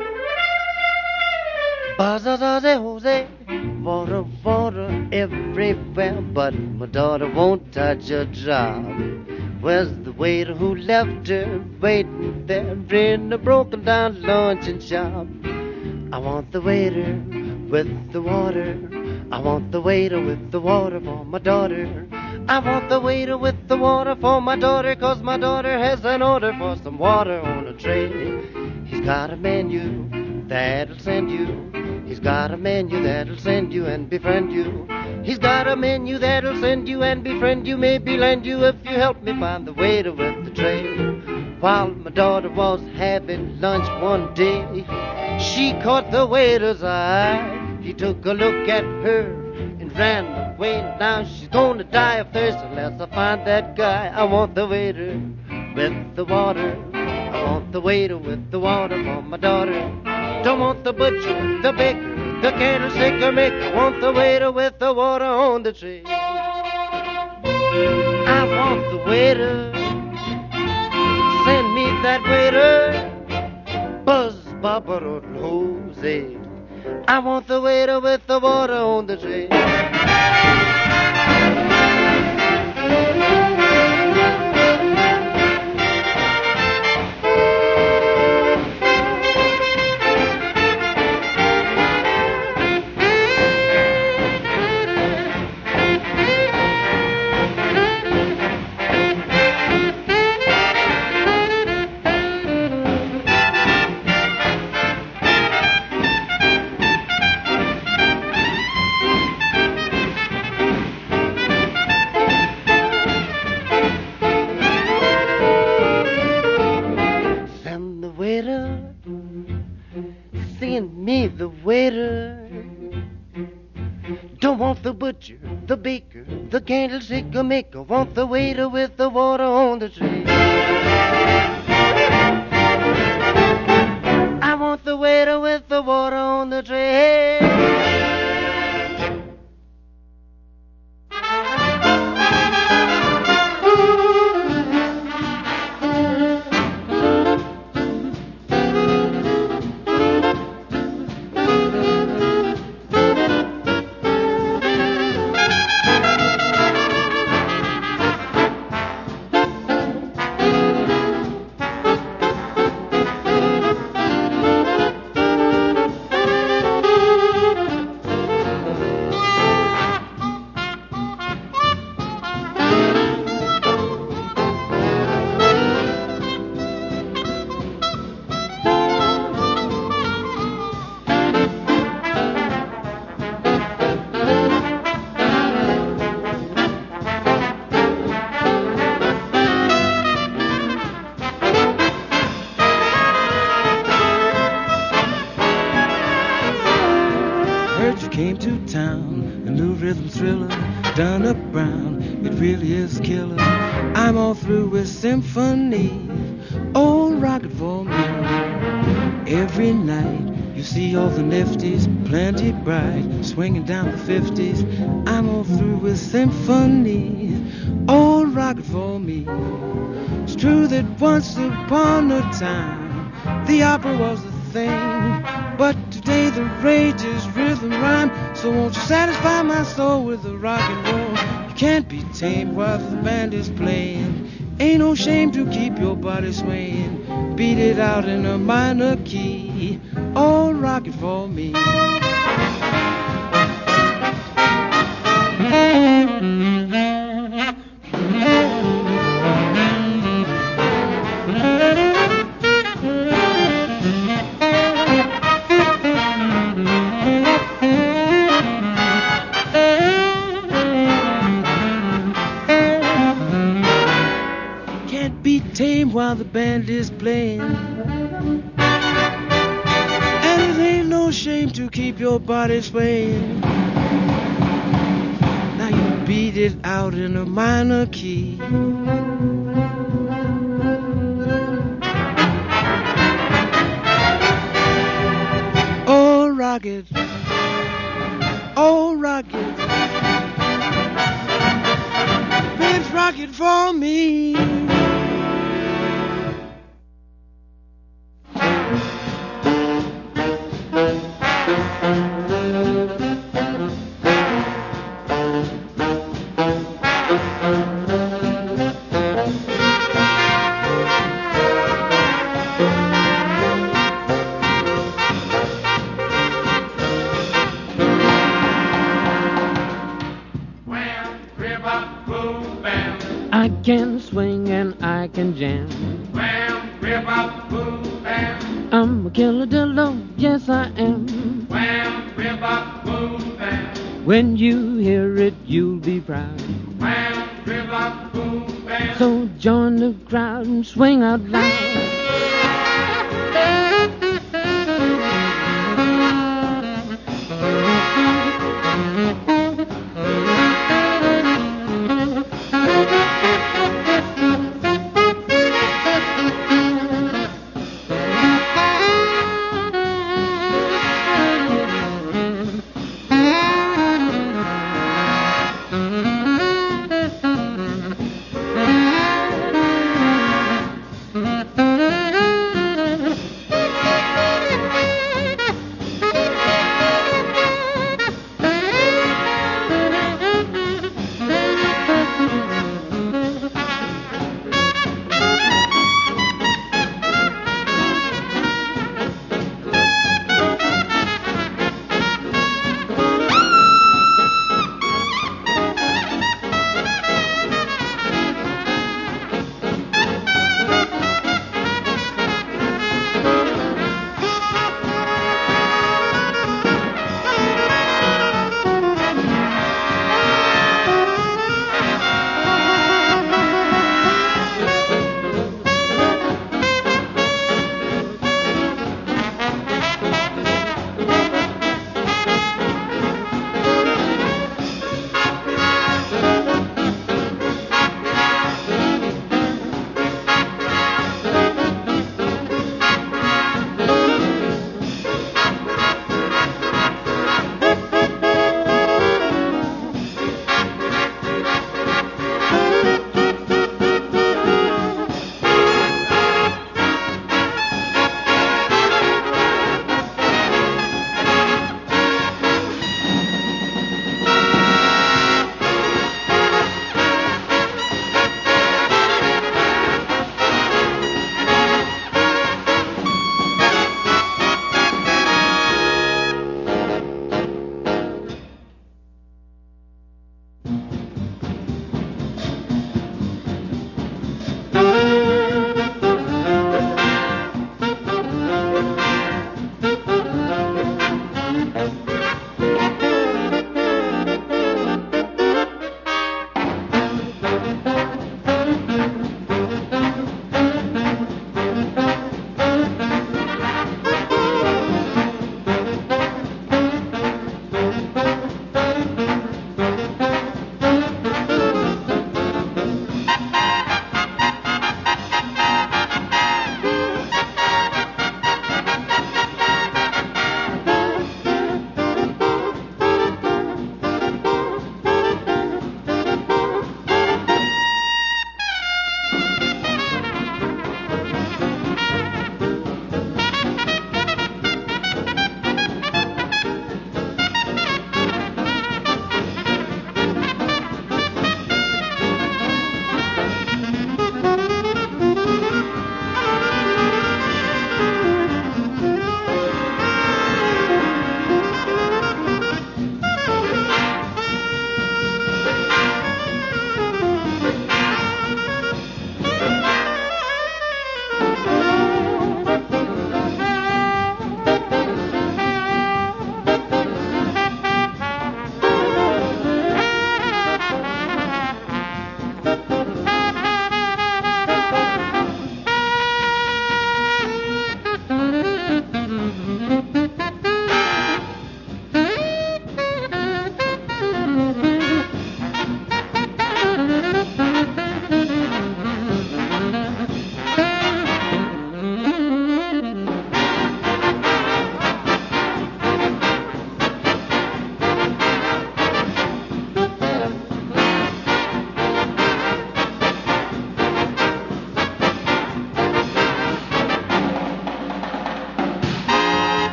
Bazazaze Jose, water, water everywhere, but my daughter won't touch a drop. Where's the waiter who left her waiting there in a broken down luncheon shop? I want the waiter with the water. I want the waiter with the water for my daughter. I want the waiter with the water for my daughter, 'cause my daughter has an order for some water on a tray. He's got a menu that'll send you. He's got a menu that'll send you and befriend you. He's got a menu that'll send you and befriend you, maybe lend you if you help me find the waiter with the tray. While my daughter was having lunch one day, she caught the waiter's eye. He took a look at her and ran away. Now she's gonna die of thirst unless I find that guy. I want the waiter with the water. I want the waiter with the water for my daughter. Don't want the butcher, the baker, the candlestick maker. I want the waiter with the water on the tray. I want the waiter. Send me that waiter. Buzz, Barbara, Jose. I want the waiter with the water on the tray. The waiter. Don't want the butcher, the baker, the candlestick maker. Want the waiter with the water on the tray. I want the waiter with the water on the tray. it really is killer. I'm all through with symphony, old rock it for me. Every night you see all the nifties, plenty bright, swinging down the 50s. I'm all through with symphony, old rock it for me. It's true that once upon a time the opera was the thing, but today the rage is rhythm rhyme. So won't you satisfy my soul with the rock and roll? You can't be tamed while the band is playing. Ain't no shame to keep your body swaying. Beat it out in a minor key, oh rock it for me. Tamed while the band is playing, and it ain't no shame to keep your body swaying. Now you beat it out in a minor key. Oh rock it, oh rock it, let's rock it for me. I can swing and I can jam. Wham, rip up, boom, bam. I'm a killer dillo, yes I am. Wham, rip up, boom, bam. When you hear it, you'll be proud. Wham, rip up, boom, bam. So join the crowd and swing out loud.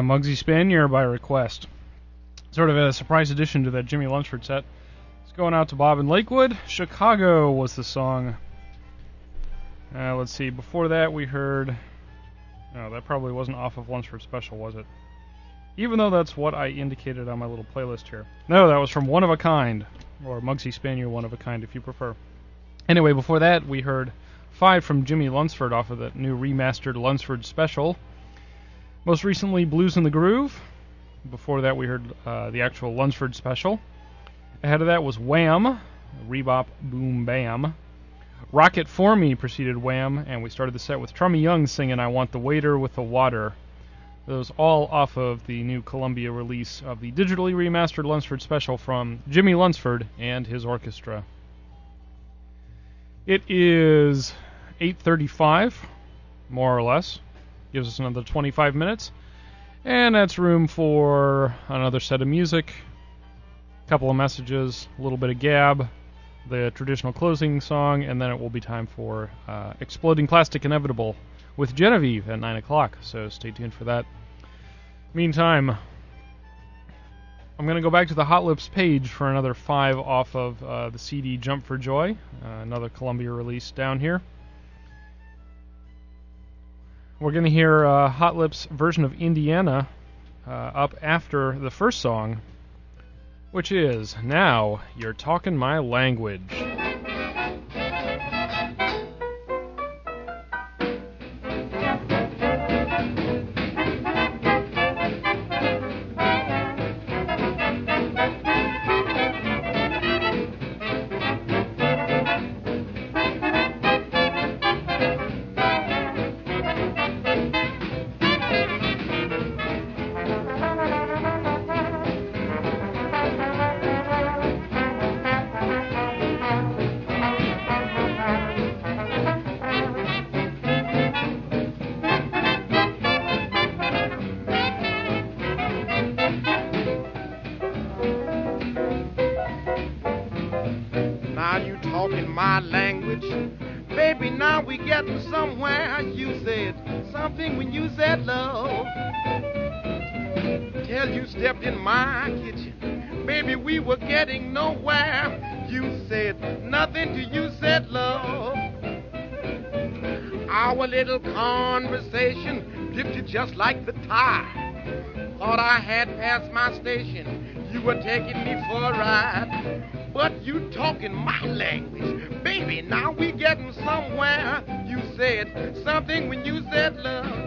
Muggsy Spanier by request. Sort of a surprise addition to that Jimmy Lunceford set. It's going out to Bob in Lakewood. Chicago was the song. Let's see. Before that, we heard... No, that probably wasn't off of Lunceford Special, was it? Even though that's what I indicated on my little playlist here. No, that was from One of a Kind. Or Muggsy Spanier One of a Kind, if you prefer. Anyway, before that, we heard 5 from Jimmy Lunceford off of that new remastered Lunceford Special. Most recently, Blues in the Groove. Before that, we heard the actual Lunceford Special. Ahead of that was Wham! Rebop Boom Bam. Rocket For Me preceded Wham! And we started the set with Trummy Young singing I Want the Waiter with the Water. Those all off of the new Columbia release of the digitally remastered Lunceford Special from Jimmy Lunceford and his orchestra. It is 8:35, more or less. Gives us another 25 minutes. And that's room for another set of music, a couple of messages, a little bit of gab, the traditional closing song, and then it will be time for Exploding Plastic Inevitable with Genevieve at 9 o'clock, so stay tuned for that. Meantime, I'm going to go back to the Hot Lips page for another 5 off of the CD Jump for Joy, another Columbia release down here. We're going to hear Hot Lips' version of Indiana up after the first song, which is Now You're Talking My Language. Conversation dipped you just like the tide. Thought I had passed my station. You were taking me for a ride. But you talking my language. Baby, now we getting somewhere. You said something when you said love.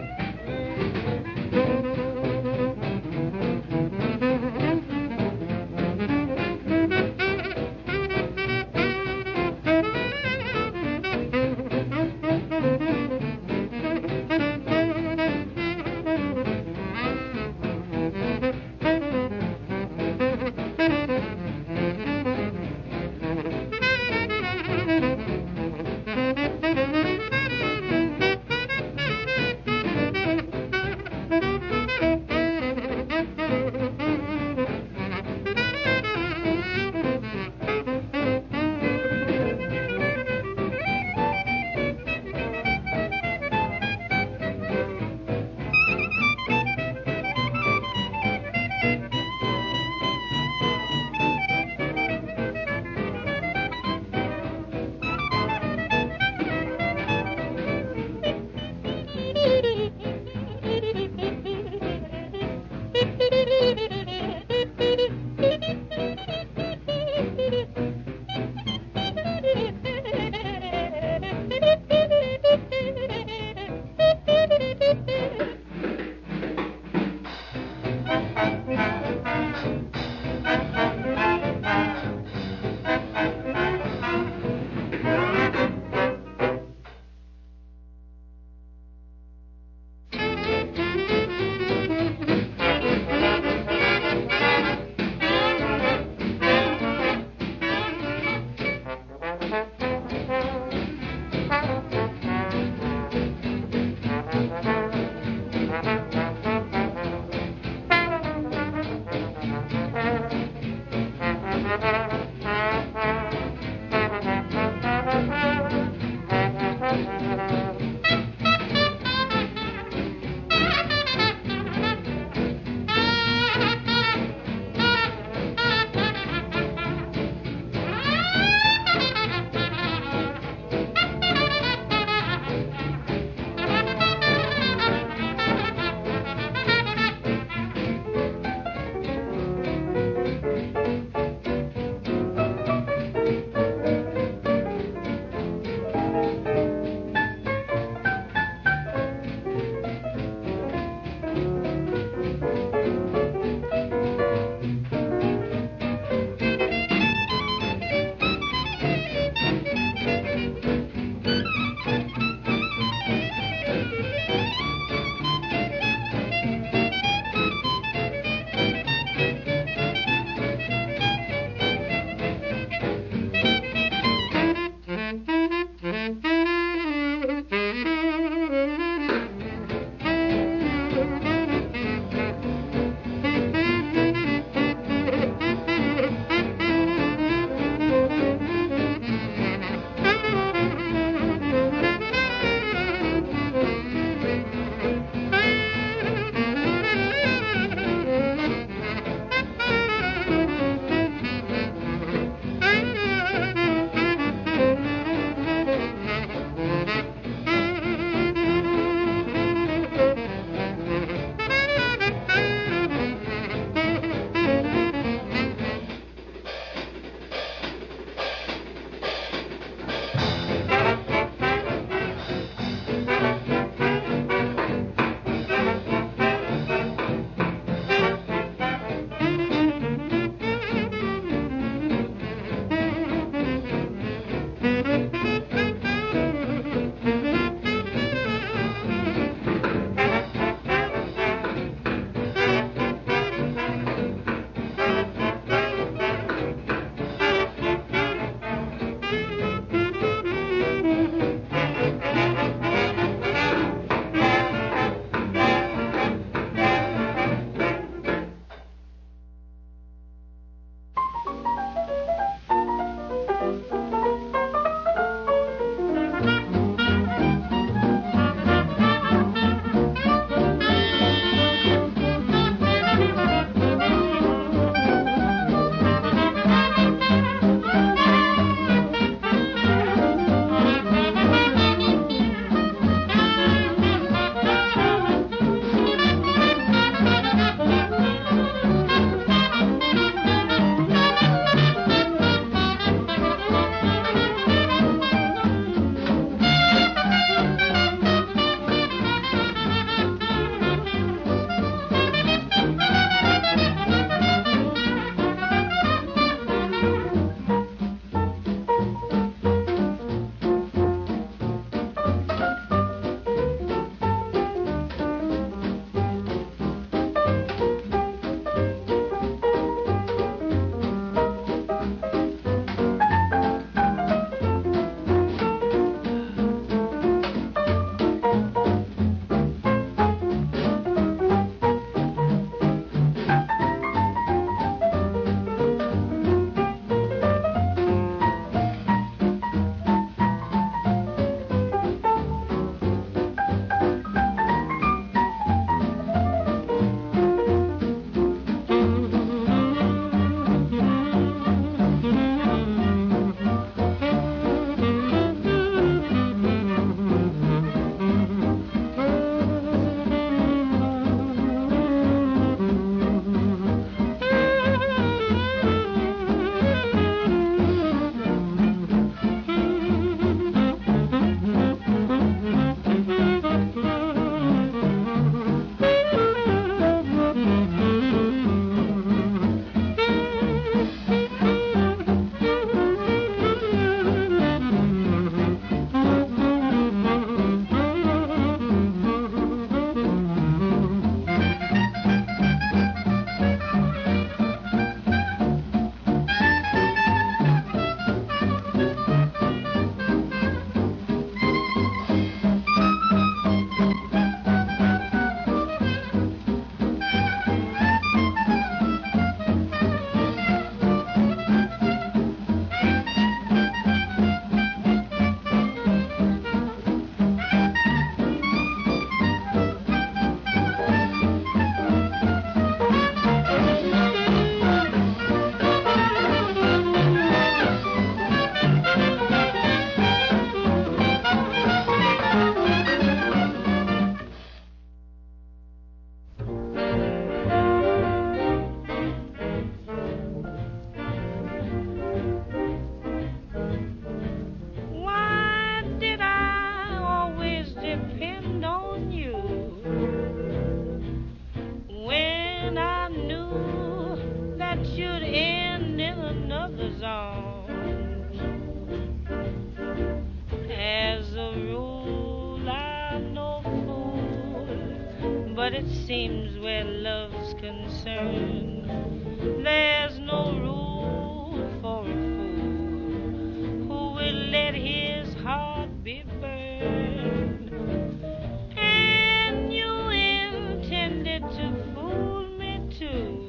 But it seems where love's concerned, there's no rule for a fool who will let his heart be burned. And you intended to fool me too.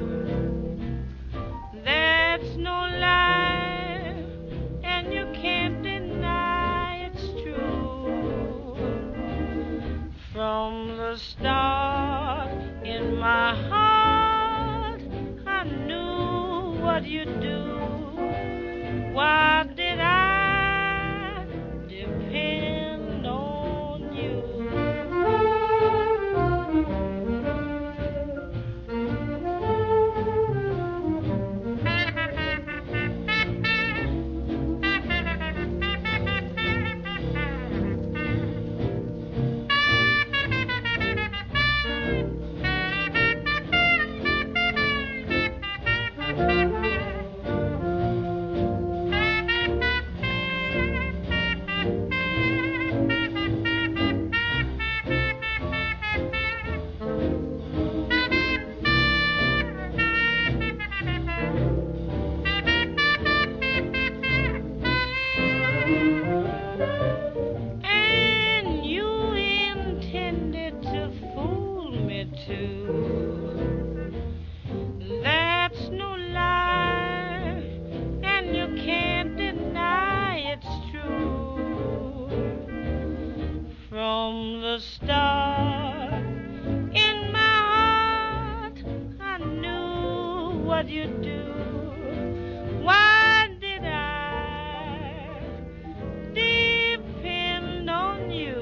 That's no lie, and you can't deny it's true. From the start in my heart, I knew what you'd do. Why did I depend on you? And you intended to fool me too. That's no lie, and you can't deny it's true. From the start in my heart, I knew what you'd do. Why did I depend on you?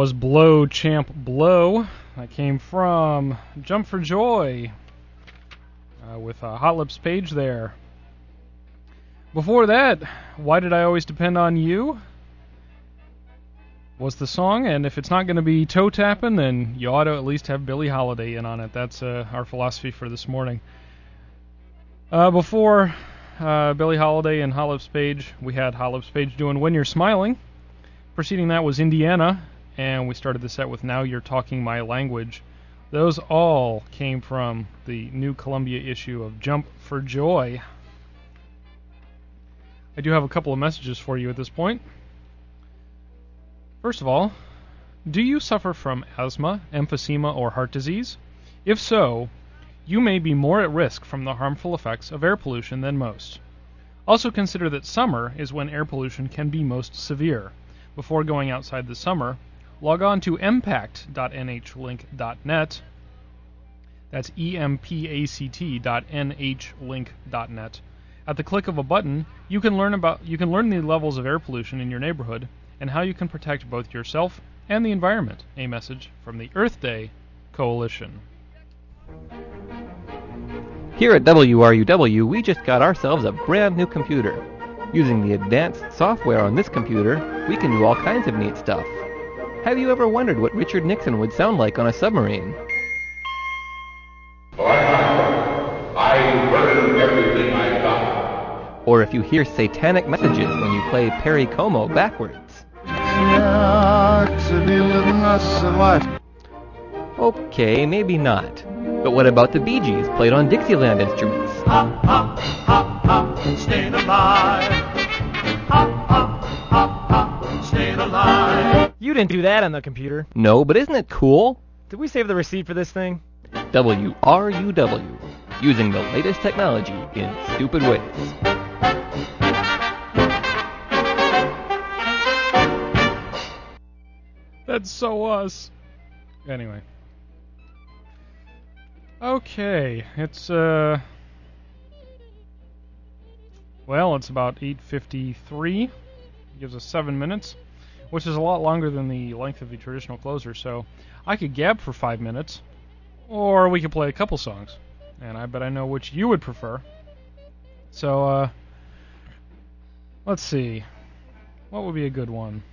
was Blow Champ Blow. That came from Jump for Joy with Hot Lips Page there. Before that, Why Did I Always Depend on You was the song, and if it's not going to be toe tapping, then you ought to at least have Billie Holiday in on it. That's our philosophy for this morning. Before Billie Holiday and Hot Lips Page, we had Hot Lips Page doing When You're Smiling. Preceding that was Indiana, and we started the set with Now You're Talking My Language. Those all came from the new Columbia issue of Jump for Joy. I do have a couple of messages for you at this point. First of all, do you suffer from asthma, emphysema, or heart disease? If so, you may be more at risk from the harmful effects of air pollution than most. Also consider that summer is when air pollution can be most severe. Before going outside this summer, log on to empact.nhlink.net. That's empact.nhlink.net. At the click of a button, you can learn the levels of air pollution in your neighborhood and how you can protect both yourself and the environment. A message from the Earth Day Coalition. Here at WRUW, we just got ourselves a brand new computer. Using the advanced software on this computer, we can do all kinds of neat stuff. Have you ever wondered what Richard Nixon would sound like on a submarine? I burned everything I got. Or if you hear satanic messages when you play Perry Como backwards. Okay, maybe not. But what about the Bee Gees played on Dixieland instruments? Hop, hop, hop, hop, staying alive. Hop, hop, hop, hop, staying alive. You didn't do that on the computer. No, but isn't it cool? Did we save the receipt for this thing? WRUW, using the latest technology in stupid ways. That's so us. Anyway. Okay, it's well, it's about 8:53. Gives us 7 minutes, which is a lot longer than the length of the traditional closer, so I could gab for 5 minutes, or we could play a couple songs, and I bet I know which you would prefer. So, let's see. What would be a good one?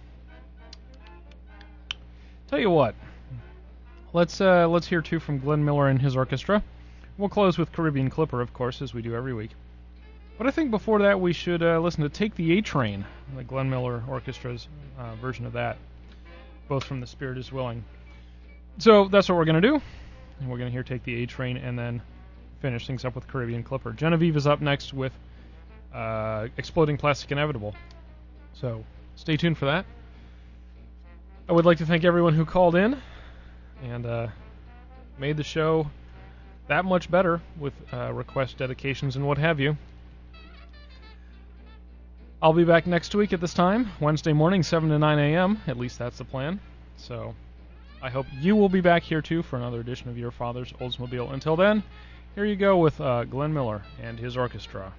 Tell you what. Let's hear two from Glenn Miller and his orchestra. We'll close with Caribbean Clipper, of course, as we do every week. But I think before that we should listen to Take the A-Train, the Glenn Miller Orchestra's version of that, both from The Spirit is Willing. So that's what we're going to do. And we're going to hear Take the A-Train and then finish things up with Caribbean Clipper. Genevieve is up next with Exploding Plastic Inevitable. So stay tuned for that. I would like to thank everyone who called in and made the show that much better with request dedications and what have you. I'll be back next week at this time, Wednesday morning, 7 to 9 a.m. At least that's the plan. So I hope you will be back here too for another edition of Your Father's Oldsmobile. Until then, here you go with Glenn Miller and his orchestra.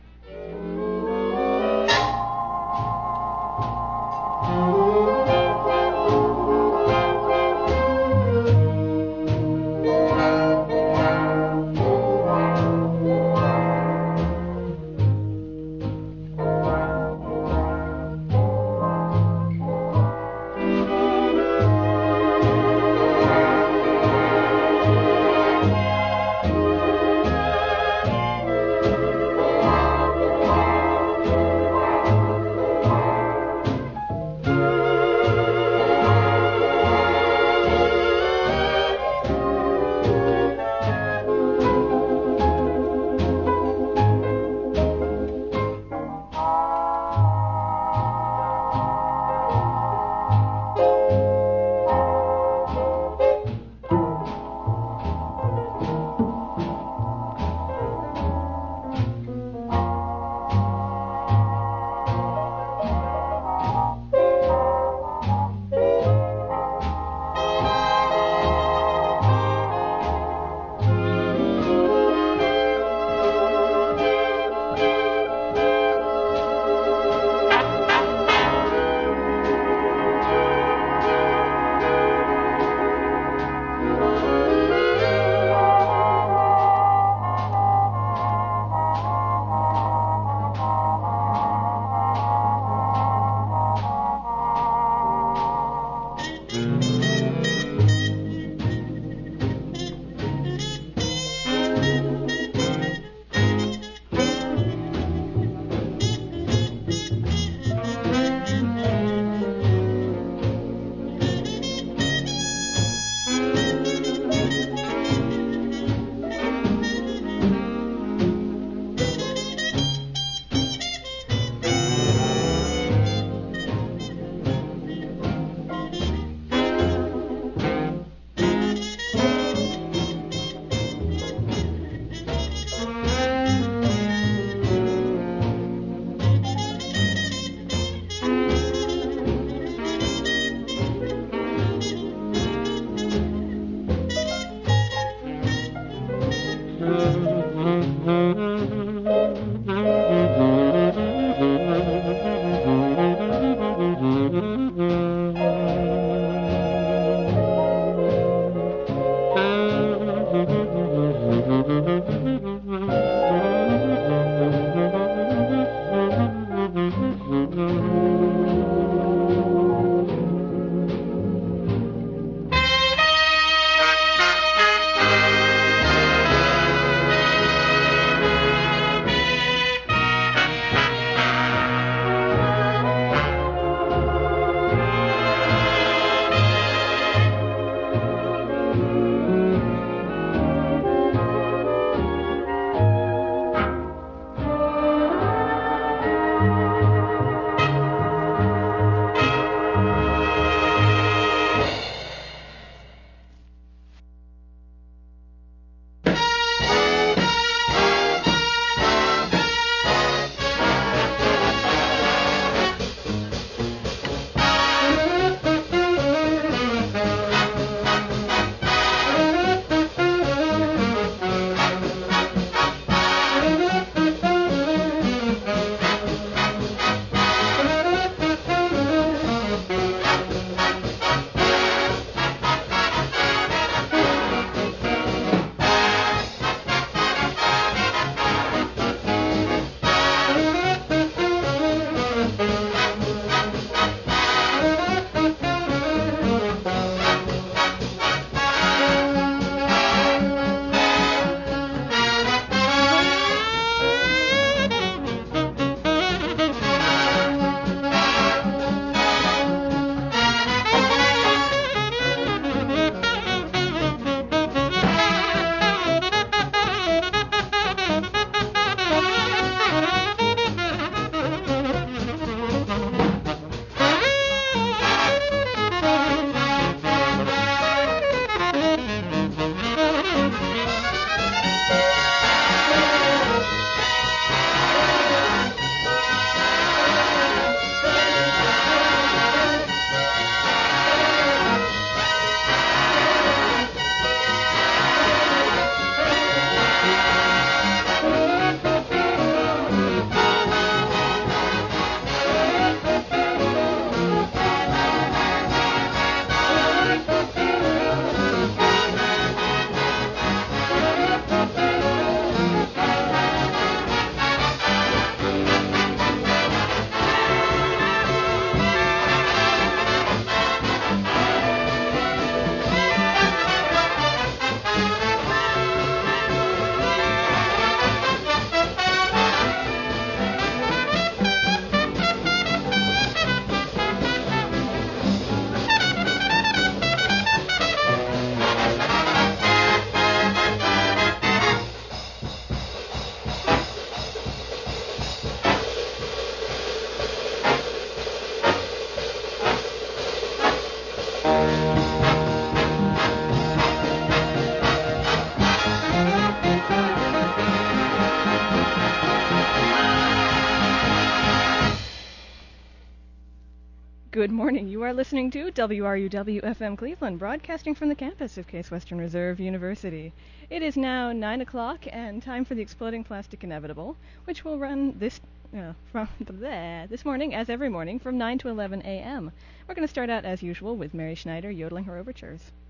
Good morning. You are listening to WRUW-FM Cleveland, broadcasting from the campus of Case Western Reserve University. It is now 9 o'clock and time for the Exploding Plastic Inevitable, which will run this morning, as every morning, from 9 to 11 a.m. We're going to start out, as usual, with Mary Schneider yodeling her overtures.